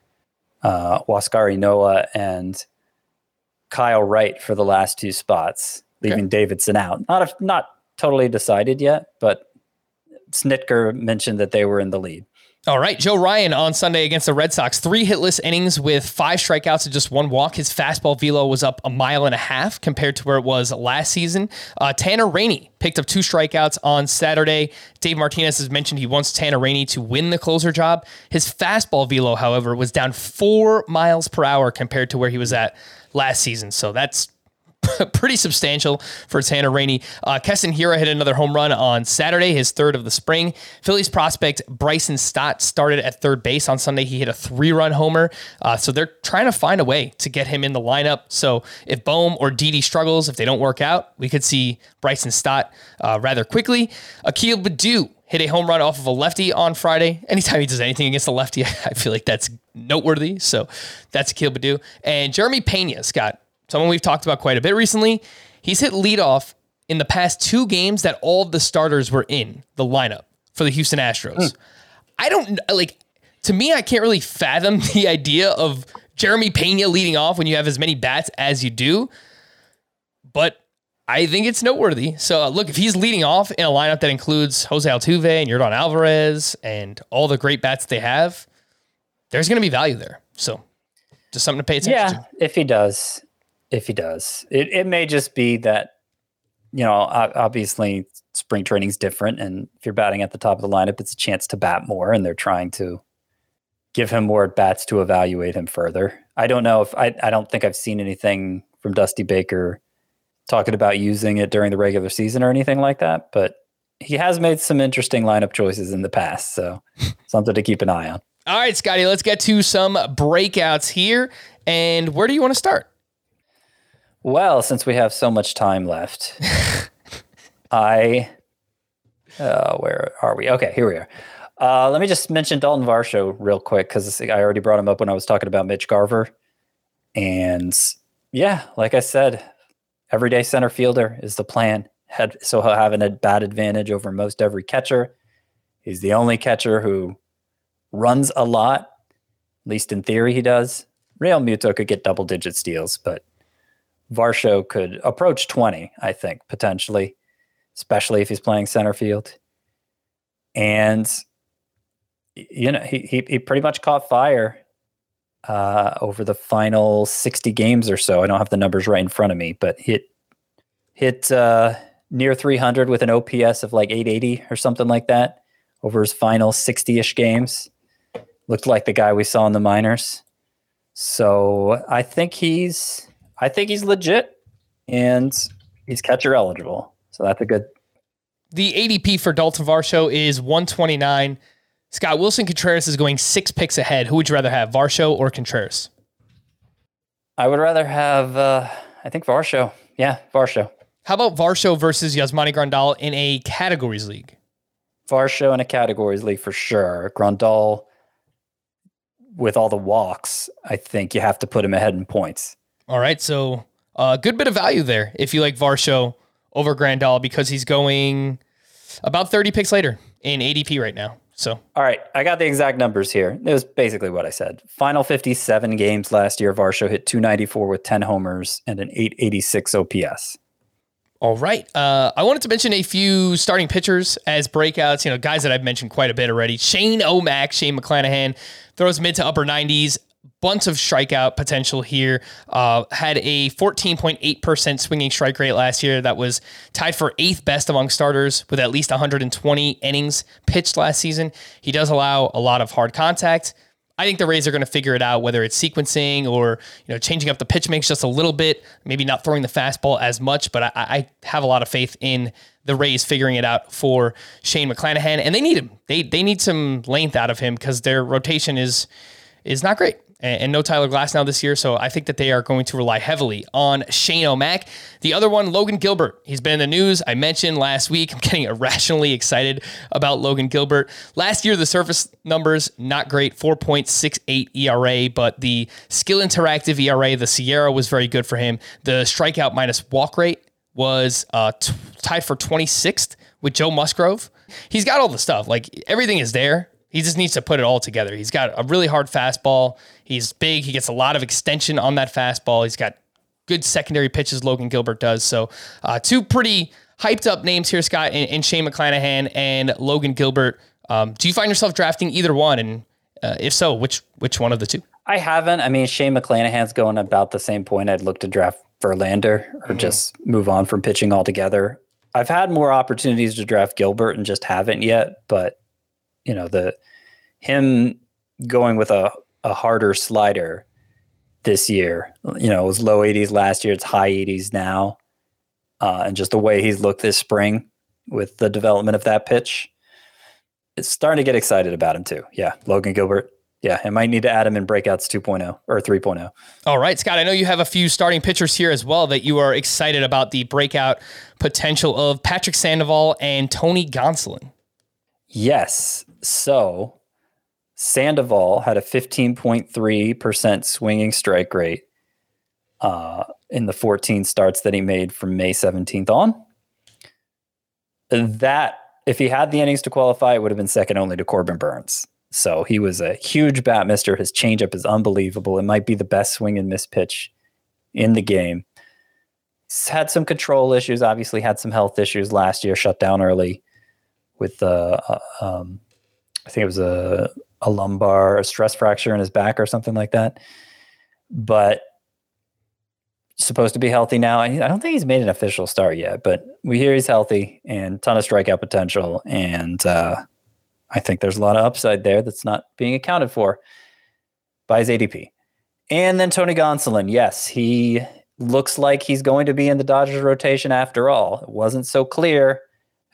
uh, Huascar Ynoa and Kyle Wright for the last two spots, leaving okay. Davidson out. Not a, not totally decided yet, but Snitker mentioned that they were in the lead. All right, Joe Ryan on Sunday against the Red Sox. Three hitless innings with five strikeouts and just one walk. His fastball velo was up a mile and a half compared to where it was last season. Uh, Tanner Rainey picked up two strikeouts on Saturday. Dave Martinez has mentioned he wants Tanner Rainey to win the closer job. His fastball velo, however, was down four miles per hour compared to where he was at last season. So that's pretty substantial for Tanner Rainey. Uh, Keston Hiura hit another home run on Saturday, his third of the spring. Phillies prospect Bryson Stott started at third base on Sunday. He hit a three-run homer. Uh, so they're trying to find a way to get him in the lineup. So if Bohm or Didi struggles, if they don't work out, we could see Bryson Stott uh, rather quickly. Akil Baddoo hit a home run off of a lefty on Friday. Anytime he does anything against a lefty, I feel like that's noteworthy. So that's Akil Baddoo. And Jeremy Pena, Scott, someone we've talked about quite a bit recently. He's hit leadoff in the past two games that all of the starters were in the lineup for the Houston Astros. Mm. I don't, like, to me, I can't really fathom the idea of Jeremy Pena leading off when you have as many bats as you do, but I think it's noteworthy. So, uh, look, if he's leading off in a lineup that includes Jose Altuve and Yordan Alvarez and all the great bats they have, there's going to be value there. So, just something to pay attention yeah, to. Yeah, if he does. If he does, it, it may just be that, you know, obviously spring training's different. And if you're batting at the top of the lineup, it's a chance to bat more. And they're trying to give him more at bats to evaluate him further. I don't know if I, I don't think I've seen anything from Dusty Baker talking about using it during the regular season or anything like that. But he has made some interesting lineup choices in the past, so something to keep an eye on. All right, Scotty, let's get to some breakouts here. And where do you want to start? Well, since we have so much time left, I, uh, where are we? Okay, here we are. Uh, let me just mention Dalton Varsho real quick, because I already brought him up when I was talking about Mitch Garver. And yeah, like I said, everyday center fielder is the plan. Had, so he'll have a bad advantage over most every catcher. He's the only catcher who runs a lot, at least in theory he does. Real Muto could get double-digit steals, but Varsho could approach twenty, I think, potentially, especially if he's playing center field. And, you know, he he, he pretty much caught fire uh, over the final sixty games or so. I don't have the numbers right in front of me, but hit hit uh, near three hundred with an O P S of like eight eighty or something like that over his final sixty-ish games. Looked like the guy we saw in the minors. So I think he's I think he's legit, and he's catcher eligible. So that's a good. The A D P for Dalton Varsho is one twenty-nine. Scott, Wilson Contreras is going six picks ahead. Who would you rather have, Varsho or Contreras? I would rather have, uh, I think Varsho. Yeah, Varsho. How about Varsho versus Yasmani Grandal in a categories league? Varsho in a categories league for sure. Grandal, with all the walks, I think you have to put him ahead in points. All right, so a uh, good bit of value there if you like Varsho over Grandal, because he's going about thirty picks later in A D P right now. So, all right, I got the exact numbers here. It was basically what I said. Final fifty-seven games last year, Varsho hit two ninety-four with ten homers and an eight eighty-six O P S. All right. Uh, I wanted to mention a few starting pitchers as breakouts, you know, guys that I've mentioned quite a bit already. Shane O'Mac, Shane McClanahan, throws mid to upper nineties. Bunch of strikeout potential here. Uh, had a fourteen point eight percent swinging strike rate last year. That was tied for eighth best among starters with at least one hundred twenty innings pitched last season. He does allow a lot of hard contact. I think the Rays are going to figure it out, whether it's sequencing or, you know, changing up the pitch mix just a little bit, maybe not throwing the fastball as much, but I, I have a lot of faith in the Rays figuring it out for Shane McClanahan, and they need him. They they need some length out of him because their rotation is is not great. And no Tyler Glasnow this year, so I think that they are going to rely heavily on Shane O'Mac. The other one, Logan Gilbert. He's been in the news. I mentioned last week. I'm getting irrationally excited about Logan Gilbert. Last year, the surface numbers, not great, four point six eight E R A, but the skill interactive E R A, the Sierra, was very good for him. The strikeout minus walk rate was uh, t- tied for twenty-sixth with Joe Musgrove. He's got all the stuff. Like, everything is there. He just needs to put it all together. He's got a really hard fastball. He's big. He gets a lot of extension on that fastball. He's got good secondary pitches, Logan Gilbert does. So uh, two pretty hyped up names here, Scott, in, in Shane McClanahan and Logan Gilbert. Um, do you find yourself drafting either one? And uh, if so, which which one of the two? I haven't. I mean, Shane McClanahan's going about the same point. I'd look to draft Verlander or mm-hmm. just move on from pitching altogether. I've had more opportunities to draft Gilbert and just haven't yet, but you know, the him going with a, a harder slider this year, you know, it was low eighties last year. It's high eighties now. Uh, and just the way he's looked this spring with the development of that pitch, it's starting to get excited about him too. Yeah. Logan Gilbert. Yeah. I might need to add him in breakouts two point oh or three point oh. All right, Scott, I know you have a few starting pitchers here as well that you are excited about the breakout potential of Patrick Sandoval and Tony Gonsolin. Yes. So Sandoval had a fifteen point three percent swinging strike rate uh, in the fourteen starts that he made from May seventeenth on. That, if he had the innings to qualify, it would have been second only to Corbin Burns. So he was a huge bat mister. His changeup is unbelievable. It might be the best swing and miss pitch in the game. He's had some control issues, obviously had some health issues last year, shut down early with uh, uh, um, I think it was a, a lumbar, a stress fracture in his back or something like that. But supposed to be healthy now. I don't think he's made an official start yet, but we hear he's healthy and ton of strikeout potential. And uh, I think there's a lot of upside there that's not being accounted for by his A D P. And then Tony Gonsolin. Yes, he looks like he's going to be in the Dodgers rotation after all. It wasn't so clear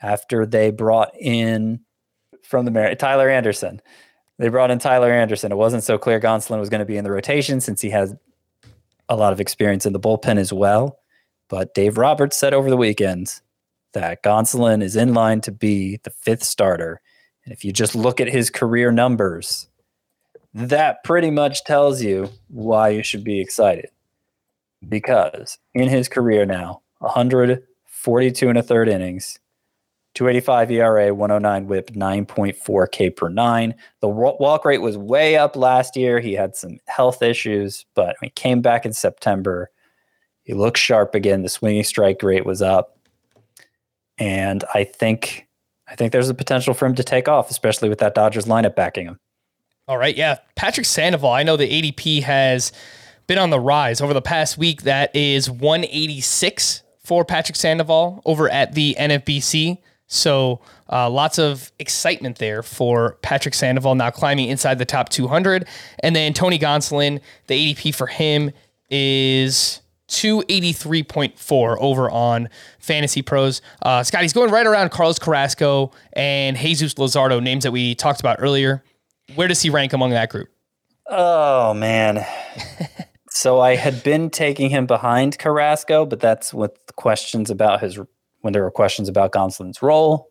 after they brought in from the Mar- Tyler Anderson. They brought in Tyler Anderson. It wasn't so clear Gonsolin was going to be in the rotation since he has a lot of experience in the bullpen as well. But Dave Roberts said over the weekend that Gonsolin is in line to be the fifth starter. And if you just look at his career numbers, that pretty much tells you why you should be excited. Because in his career now, one hundred forty-two and a third innings, two eighty-five E R A, one oh nine whip, nine point four K per nine. The walk rate was way up last year. He had some health issues, but he came back in September. He looked sharp again. The swinging strike rate was up. And I think I think there's a potential for him to take off, especially with that Dodgers lineup backing him. All right, yeah. Patrick Sandoval, I know the A D P has been on the rise over the past week. That is one eighty-six for Patrick Sandoval over at the N F B C. So uh, lots of excitement there for Patrick Sandoval now climbing inside the top two hundred. And then Tony Gonsolin, the A D P for him is two eighty-three point four over on Fantasy Pros. Uh, Scott, he's going right around Carlos Carrasco and Jesus Luzardo, names that we talked about earlier. Where does he rank among that group? Oh, man. So I had been taking him behind Carrasco, but that's with questions about his, when there were questions about Gonsolin's role.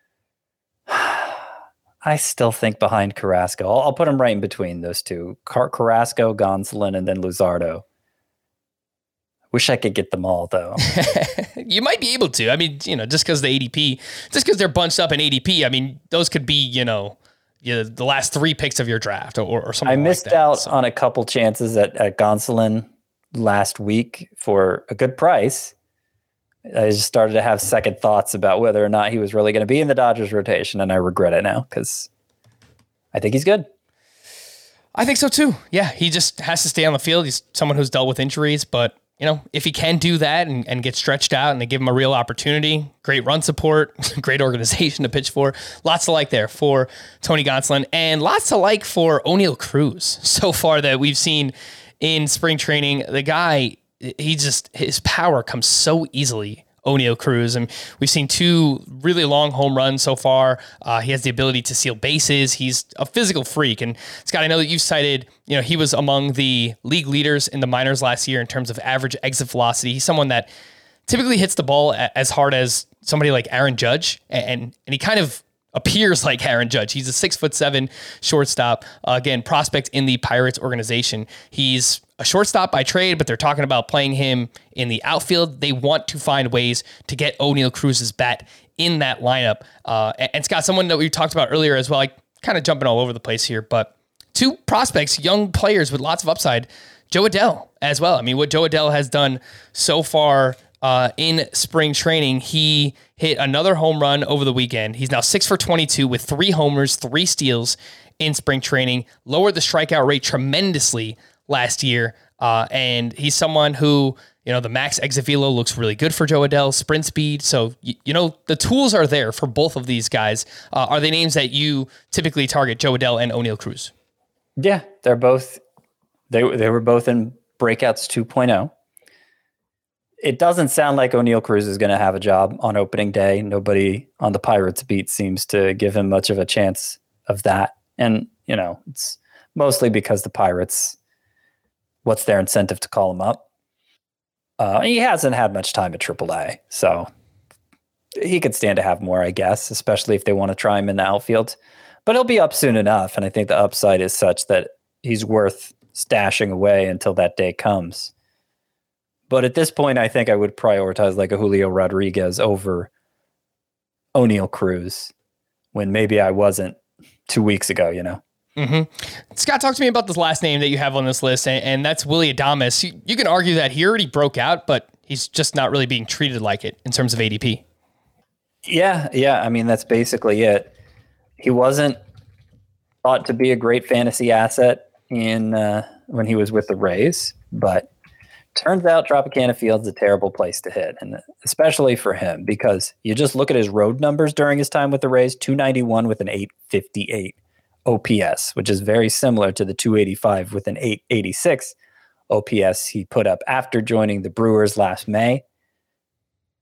I still think behind Carrasco. I'll, I'll put him right in between those two. Car- Carrasco, Gonsolin, and then Luzardo. Wish I could get them all, though. You might be able to. I mean, you know, just because the A D P, just because they're bunched up in A D P, I mean, those could be, you know, you know, the last three picks of your draft or, or something I missed like that, out so. on a couple chances at, at Gonsolin last week for a good price. I just started to have second thoughts about whether or not he was really going to be in the Dodgers rotation, and I regret it now because I think he's good. I think so too. Yeah, he just has to stay on the field. He's someone who's dealt with injuries, but you know, if he can do that and, and get stretched out and they give him a real opportunity, great run support, great organization to pitch for, lots to like there for Tony Gonsolin, and lots to like for O'Neal Cruz so far that we've seen in spring training. The guy, he just, his power comes so easily, O'Neal Cruz. And we've seen two really long home runs so far. Uh, he has the ability to steal bases. He's a physical freak. And Scott, I know that you've cited, you know, he was among the league leaders in the minors last year in terms of average exit velocity. He's someone that typically hits the ball a- as hard as somebody like Aaron Judge. And, and he kind of appears like Aaron Judge. He's a six foot seven shortstop. Uh, again, prospect in the Pirates organization. He's a shortstop by trade, but they're talking about playing him in the outfield. They want to find ways to get O'Neal Cruz's bat in that lineup. Uh, and, and Scott, someone that we talked about earlier as well, like kind of jumping all over the place here, but two prospects, young players with lots of upside, Jo Adell as well. I mean, what Jo Adell has done so far uh, in spring training, he hit another home run over the weekend. He's now six for twenty-two with three homers, three steals in spring training, lowered the strikeout rate tremendously last year. Uh, and he's someone who, you know, the max exit velo looks really good for Jo Adell, sprint speed. So, you, you know, the tools are there for both of these guys. Uh, are they names that you typically target, Jo Adell and O'Neal Cruz? Yeah, they're both, they, they were both in breakouts two point oh. It doesn't sound like O'Neal Cruz is going to have a job on opening day. Nobody on the Pirates beat seems to give him much of a chance of that. And, you know, it's mostly because the Pirates, what's their incentive to call him up? Uh, he hasn't had much time at triple A, so he could stand to have more, I guess, especially if they want to try him in the outfield. But he'll be up soon enough, and I think the upside is such that he's worth stashing away until that day comes. But at this point, I think I would prioritize like a Julio Rodriguez over O'Neal Cruz when maybe I wasn't two weeks ago, you know? Mm-hmm. Scott, talk to me about this last name that you have on this list, and, and that's Willy Adames. You, you can argue that he already broke out, but he's just not really being treated like it in terms of A D P. Yeah, yeah. I mean, that's basically it. He wasn't thought to be a great fantasy asset in uh, when he was with the Rays, but turns out Tropicana Field's a terrible place to hit, and especially for him, because you just look at his road numbers during his time with the Rays, two ninety-one with an eight fifty-eight O P S, which is very similar to the two eighty-five with an eight eighty-six O P S he put up after joining the Brewers last May.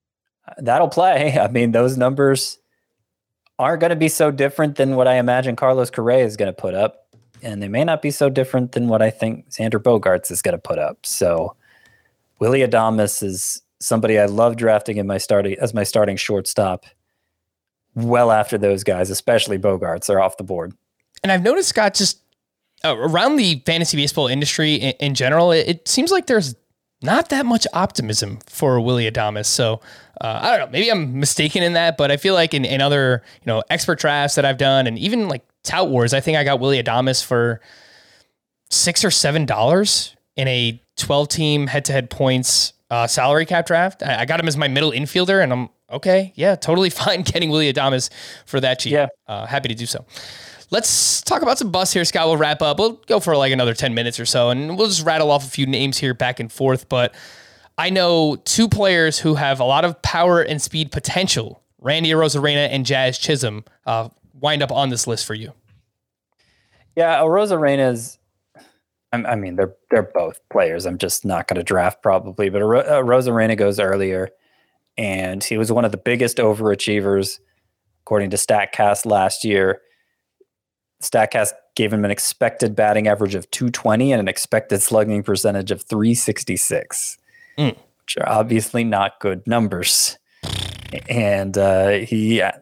That'll play. I mean, those numbers aren't going to be so different than what I imagine Carlos Correa is going to put up. And they may not be so different than what I think Xander Bogaerts is going to put up. So Willy Adames is somebody I love drafting in my starting as my starting shortstop well after those guys, especially Bogaerts, are off the board. And I've noticed, Scott, just uh, around the fantasy baseball industry in, in general, it, it seems like there's not that much optimism for Willy Adames. So uh, I don't know, maybe I'm mistaken in that, but I feel like in, in other, you know, expert drafts that I've done, and even like Tout Wars, I think I got Willy Adames for six or seven dollars in a twelve team head to head points uh, salary cap draft. I, I got him as my middle infielder, and I'm okay. Yeah, totally fine getting Willy Adames for that cheap. Yeah. Uh, happy to do so. Let's talk about some busts here, Scott. We'll wrap up. We'll go for like another ten minutes or so, and we'll just rattle off a few names here back and forth. But I know two players who have a lot of power and speed potential. Randy Arozarena and Jazz Chisholm uh, wind up on this list for you. Yeah, Arozarena's, I mean, they're they're both players I'm just not going to draft probably, but Arozarena goes earlier, and he was one of the biggest overachievers, according to StatCast last year. StatCast gave him an expected batting average of two twenty and an expected slugging percentage of three sixty-six, mm. which are obviously not good numbers. And uh, he, yeah,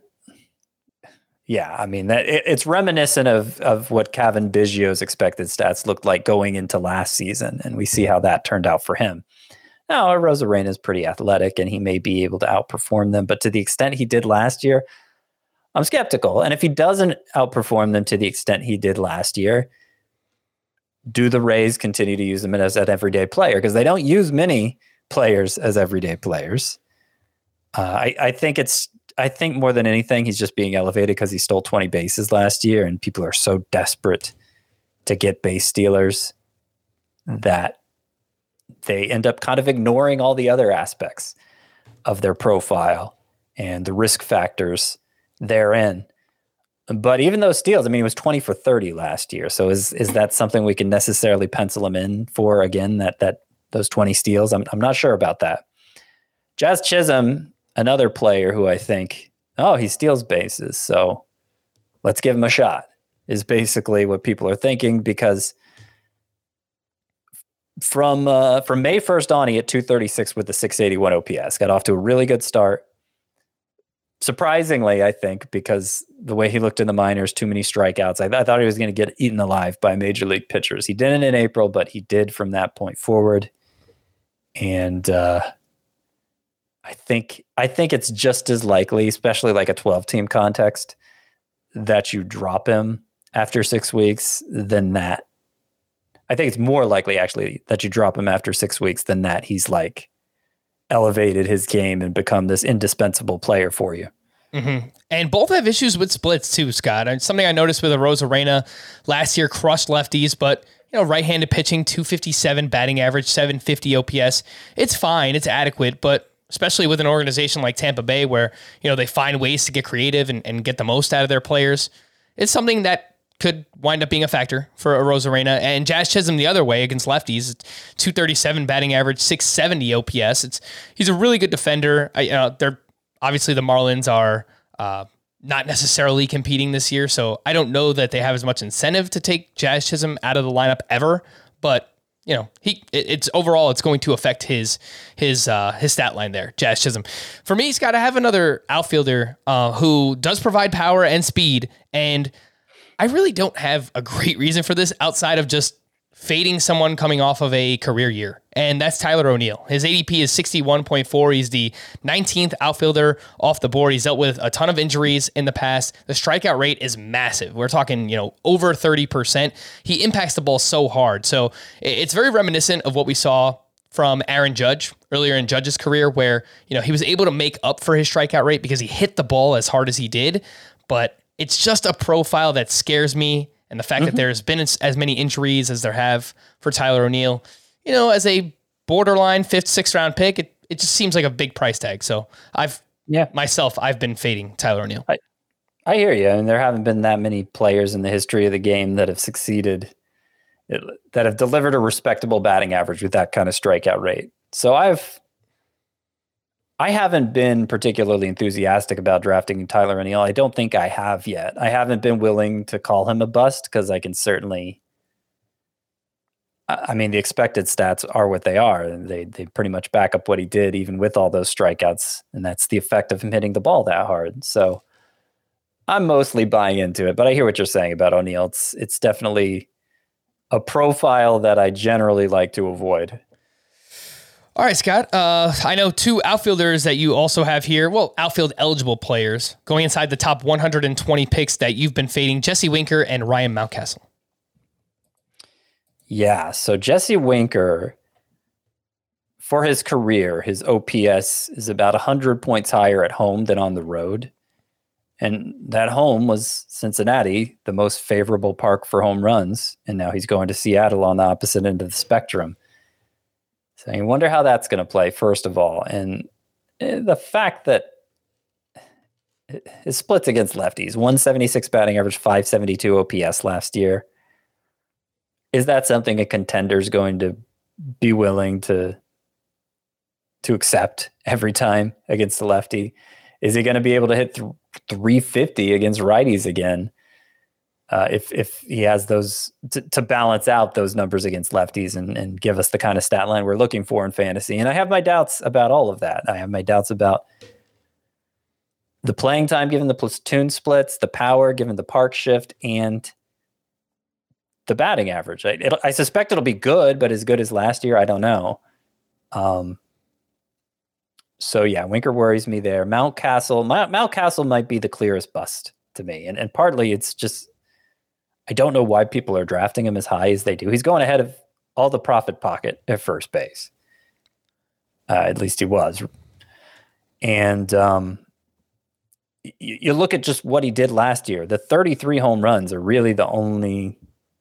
yeah, I mean, that it, it's reminiscent of of what Cavan Biggio's expected stats looked like going into last season, and we see how that turned out for him. Now, Arozarena is pretty athletic, and he may be able to outperform them, but to the extent he did last year, I'm skeptical. And if he doesn't outperform them to the extent he did last year, do the Rays continue to use him as an everyday player? Because they don't use many players as everyday players. Uh, I, I think it's, I think more than anything, he's just being elevated because he stole twenty bases last year, and people are so desperate to get base stealers that they end up kind of ignoring all the other aspects of their profile and the risk factors therein. But even those steals, I mean, he was twenty for thirty last year. So is is that something we can necessarily pencil him in for again, that that those twenty steals? I'm I'm not sure about that. Jazz Chisholm, another player who I think, oh, he steals bases, so let's give him a shot, is basically what people are thinking, because from uh, from May first on, he hit two thirty-six with the six eighty-one O P S. Got off to a really good start. Surprisingly, I think, because the way he looked in the minors, too many strikeouts. I, th- I thought he was going to get eaten alive by major league pitchers. He didn't in April, but he did from that point forward. And uh, I think I think it's just as likely, especially like a twelve-team context, that you drop him after six weeks than that. I think it's more likely, actually, that you drop him after six weeks than that he's like elevated his game and become this indispensable player for you. Mm-hmm. And both have issues with splits too, Scott. And something I noticed with Arozarena last year, crushed lefties, but you know, right-handed pitching, two fifty-seven batting average, seven fifty O P S. It's fine, it's adequate, but especially with an organization like Tampa Bay, where you know they find ways to get creative and, and get the most out of their players, it's something that could wind up being a factor for Arozarena. And Jazz Chisholm the other way against lefties, two thirty-seven batting average, six seventy O P S. It's he's a really good defender. I, you know, they're obviously the Marlins are uh, not necessarily competing this year, so I don't know that they have as much incentive to take Jazz Chisholm out of the lineup ever. But you know, he it, it's overall it's going to affect his his uh, his stat line there. Jazz Chisholm. For me, Scott, I have another outfielder uh, who does provide power and speed, and I really don't have a great reason for this outside of just fading someone coming off of a career year, and that's Tyler O'Neill. His A D P is sixty-one point four. He's the nineteenth outfielder off the board. He's dealt with a ton of injuries in the past. The strikeout rate is massive. We're talking, you know, over thirty percent. He impacts the ball so hard. So it's very reminiscent of what we saw from Aaron Judge earlier in Judge's career, where, you know, he was able to make up for his strikeout rate because he hit the ball as hard as he did, but it's just a profile that scares me. And the fact mm-hmm. that there's been as many injuries as there have for Tyler O'Neill, you know, as a borderline fifth, sixth round pick, it, it just seems like a big price tag. So I've, yeah, myself, I've been fading Tyler O'Neill. I, I hear you. And there haven't been that many players in the history of the game that have succeeded, that have delivered a respectable batting average with that kind of strikeout rate. So I've, I haven't been particularly enthusiastic about drafting Tyler O'Neill. I don't think I have yet. I haven't been willing to call him a bust because I can certainly, I mean, the expected stats are what they are. They they pretty much back up what he did, even with all those strikeouts, and that's the effect of him hitting the ball that hard. So I'm mostly buying into it, but I hear what you're saying about O'Neill. It's it's definitely a profile that I generally like to avoid. All right, Scott. Uh, I know two outfielders that you also have here. Well, outfield eligible players going inside the top one hundred twenty picks that you've been fading: Jesse Winker and Ryan Mountcastle. Yeah. So Jesse Winker, for his career, his O P S is about one hundred points higher at home than on the road. And that home was Cincinnati, the most favorable park for home runs. And now he's going to Seattle on the opposite end of the spectrum. So you wonder how that's going to play, first of all. And the fact that his splits against lefties, one seventy-six batting average, five seventy-two O P S last year. Is that something a contender is going to be willing to, to accept every time against the lefty? Is he going to be able to hit th- three fifty against righties again? Uh, if if he has those to, to balance out those numbers against lefties and, and give us the kind of stat line we're looking for in fantasy. And I have my doubts about all of that. I have my doubts about the playing time, given the platoon splits, the power, given the park shift, and the batting average. I, I suspect it'll be good, but as good as last year, I don't know. Um. So yeah, Winker worries me there. Mountcastle, Mount, Mountcastle might be the clearest bust to me, and and partly it's just I don't know why people are drafting him as high as they do. He's going ahead of all the profit pocket at first base. Uh, at least he was. And um, y- you look at just what he did last year. The thirty-three home runs are really the only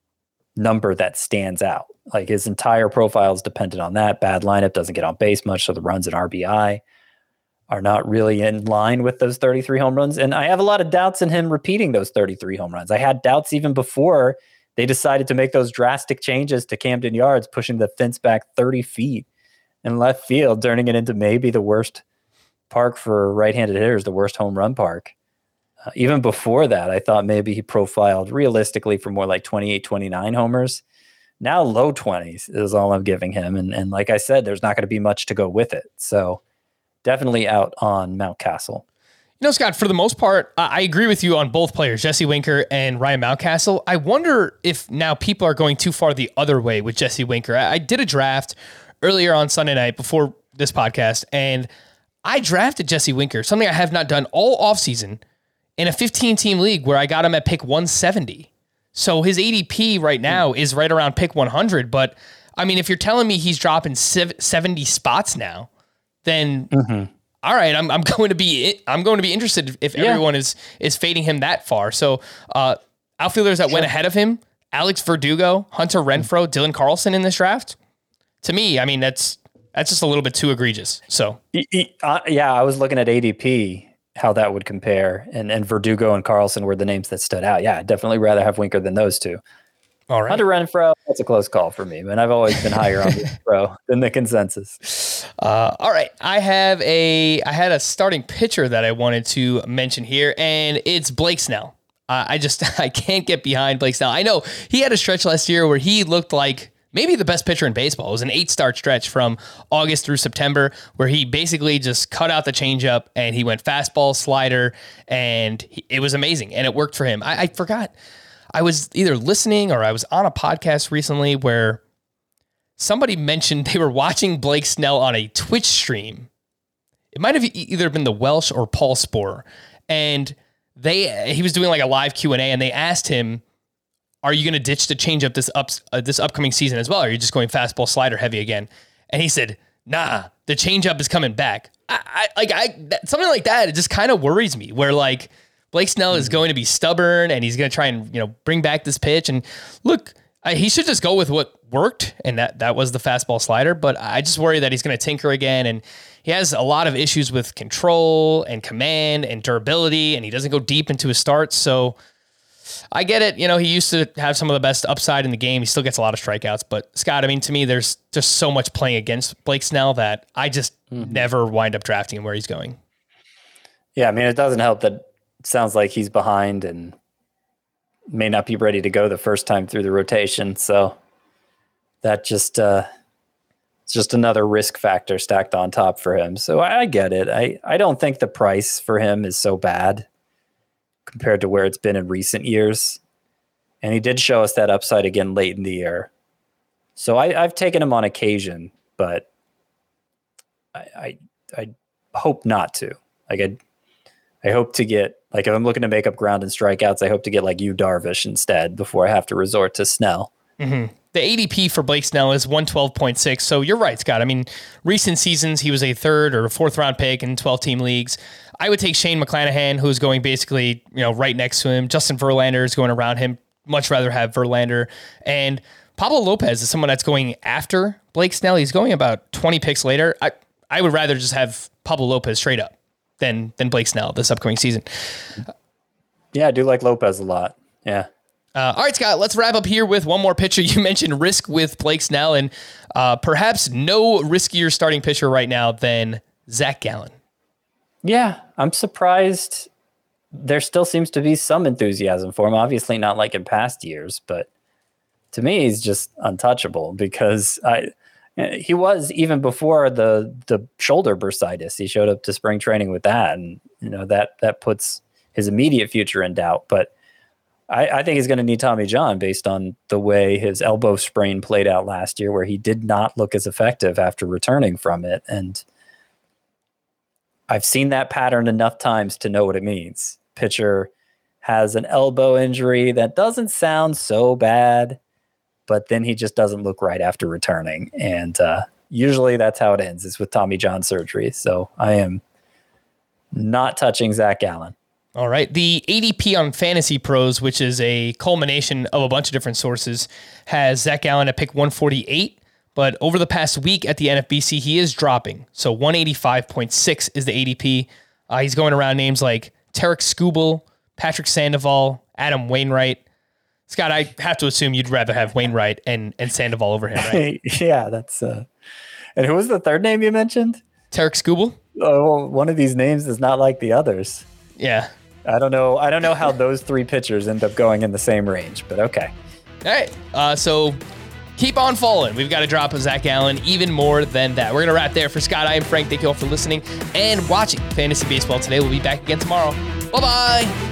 number that stands out. Like his entire profile is dependent on that. Bad lineup, doesn't get on base much, so the runs and R B I are not really in line with those thirty-three home runs. And I have a lot of doubts in him repeating those thirty-three home runs. I had doubts even before they decided to make those drastic changes to Camden Yards, pushing the fence back thirty feet in left field, turning it into maybe the worst park for right-handed hitters, the worst home run park. Uh, even before that, I thought maybe he profiled realistically for more like twenty-eight, twenty-nine homers. Now low twenties is all I'm giving him. And, and like I said, there's not going to be much to go with it. So definitely out on Mountcastle. You know, Scott, for the most part, I agree with you on both players, Jesse Winker and Ryan Mountcastle. I wonder if now people are going too far the other way with Jesse Winker. I did a draft earlier on Sunday night before this podcast, and I drafted Jesse Winker, something I have not done all offseason, in a fifteen-team league where I got him at pick one seventy. So his A D P right now is right around pick one hundred. But, I mean, if you're telling me he's dropping seventy spots now, then mm-hmm. all right, I'm I'm going to be I'm going to be interested if yeah. everyone is is fading him that far. So uh, outfielders that sure. went ahead of him: Alex Verdugo, Hunter Renfroe, Dylan Carlson in this draft. To me, I mean that's that's just a little bit too egregious. So uh, yeah, I was looking at A D P, how that would compare, and and Verdugo and Carlson were the names that stood out. Yeah, I'd definitely rather have Winker than those two. All right. Hunter Renfroe, that's a close call for me, man. I've always been higher on Renfroe than the consensus. Uh, all right. I have a, I had a starting pitcher that I wanted to mention here, and it's Blake Snell. Uh, I just, I can't get behind Blake Snell. I know he had a stretch last year where he looked like maybe the best pitcher in baseball. It was an eight-start stretch from August through September where he basically just cut out the changeup and he went fastball, slider, and he, it was amazing, and it worked for him. I, I forgot. I was either listening or I was on a podcast recently where somebody mentioned they were watching Blake Snell on a Twitch stream. It might have either been the Welsh or Paul Sporer. And they he was doing like a live Q and A, and they asked him, are you going to ditch the changeup this ups uh, this upcoming season as well? Or are you just going fastball slider heavy again? And he said, nah, the changeup is coming back. I, I like I that, something like that. It just kind of worries me where like Blake Snell is going to be stubborn and he's going to try and, you know, bring back this pitch. And look, I, he should just go with what worked, and that, that was the fastball slider. But I just worry that he's going to tinker again. And he has a lot of issues with control and command and durability, and he doesn't go deep into his starts. So I get it. You know, he used to have some of the best upside in the game. He still gets a lot of strikeouts. But, Scott, I mean, to me, there's just so much playing against Blake Snell that I just mm-hmm. never wind up drafting him where he's going. Yeah, I mean, it doesn't help that it sounds like he's behind and may not be ready to go the first time through the rotation. So that just uh, it's just another risk factor stacked on top for him. So I, I get it. I, I don't think the price for him is so bad compared to where it's been in recent years. And he did show us that upside again late in the year. So I, I've taken him on occasion, but I, I I hope not to. Like I I hope to get, like if I'm looking to make up ground and strikeouts, I hope to get like Yu Darvish instead before I have to resort to Snell. Mm-hmm. The A D P for Blake Snell is one twelve point six. So you're right, Scott. I mean, recent seasons, he was a third or a fourth round pick in twelve-team leagues. I would take Shane McClanahan, who's going basically, you know, right next to him. Justin Verlander is going around him. Much rather have Verlander. And Pablo Lopez is someone that's going after Blake Snell. He's going about twenty picks later. I, I would rather just have Pablo Lopez straight up than than Blake Snell this upcoming season. Yeah, I do like Lopez a lot. Yeah. Uh, all right, Scott, let's wrap up here with one more pitcher. You mentioned risk with Blake Snell, and uh, perhaps no riskier starting pitcher right now than Zach Gallen. Yeah, I'm surprised there still seems to be some enthusiasm for him. Obviously not like in past years, but to me, he's just untouchable because I, he was even before the the shoulder bursitis. He showed up to spring training with that, and you know that that puts his immediate future in doubt. But I, I think he's going to need Tommy John based on the way his elbow sprain played out last year, where he did not look as effective after returning from it. And I've seen that pattern enough times to know what it means. Pitcher has an elbow injury that doesn't sound so bad, but then he just doesn't look right after returning. And uh, usually that's how it ends, is with Tommy John surgery. So I am not touching Zach Gallen. All right. The A D P on Fantasy Pros, which is a culmination of a bunch of different sources, has Zach Gallen at pick one forty-eight. But over the past week at the N F B C, he is dropping. So one eighty-five point six is the A D P. Uh, he's going around names like Tarek Skubal, Patrick Sandoval, Adam Wainwright. Scott, I have to assume you'd rather have Wainwright and, and Sandoval over him, right? Yeah, that's... Uh... And who was the third name you mentioned? Tarek Skubal. Oh, one of these names is not like the others. Yeah. I don't know. I don't know how those three pitchers end up going in the same range, but okay. All right. Uh, so keep on falling. We've got to drop a Zach Gallen, even more than that. We're going to wrap there. For Scott, I am Frank. Thank you all for listening and watching Fantasy Baseball today. We'll be back again tomorrow. Bye-bye.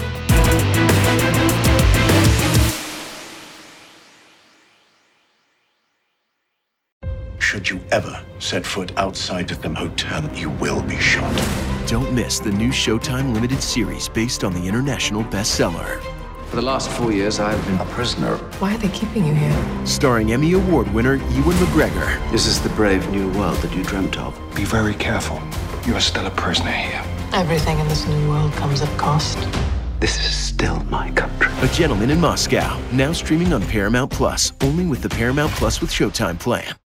Should you ever set foot outside of the hotel, you will be shot. Don't miss the new Showtime limited series based on the international bestseller. For the last four years, I've been a prisoner. Why are they keeping you here? Starring Emmy Award winner Ewan McGregor. This is the brave new world that you dreamt of. Be very careful. You are still a prisoner here. Everything in this new world comes at cost. This is still my country. A Gentleman in Moscow, now streaming on Paramount Plus, only with the Paramount Plus with Showtime plan.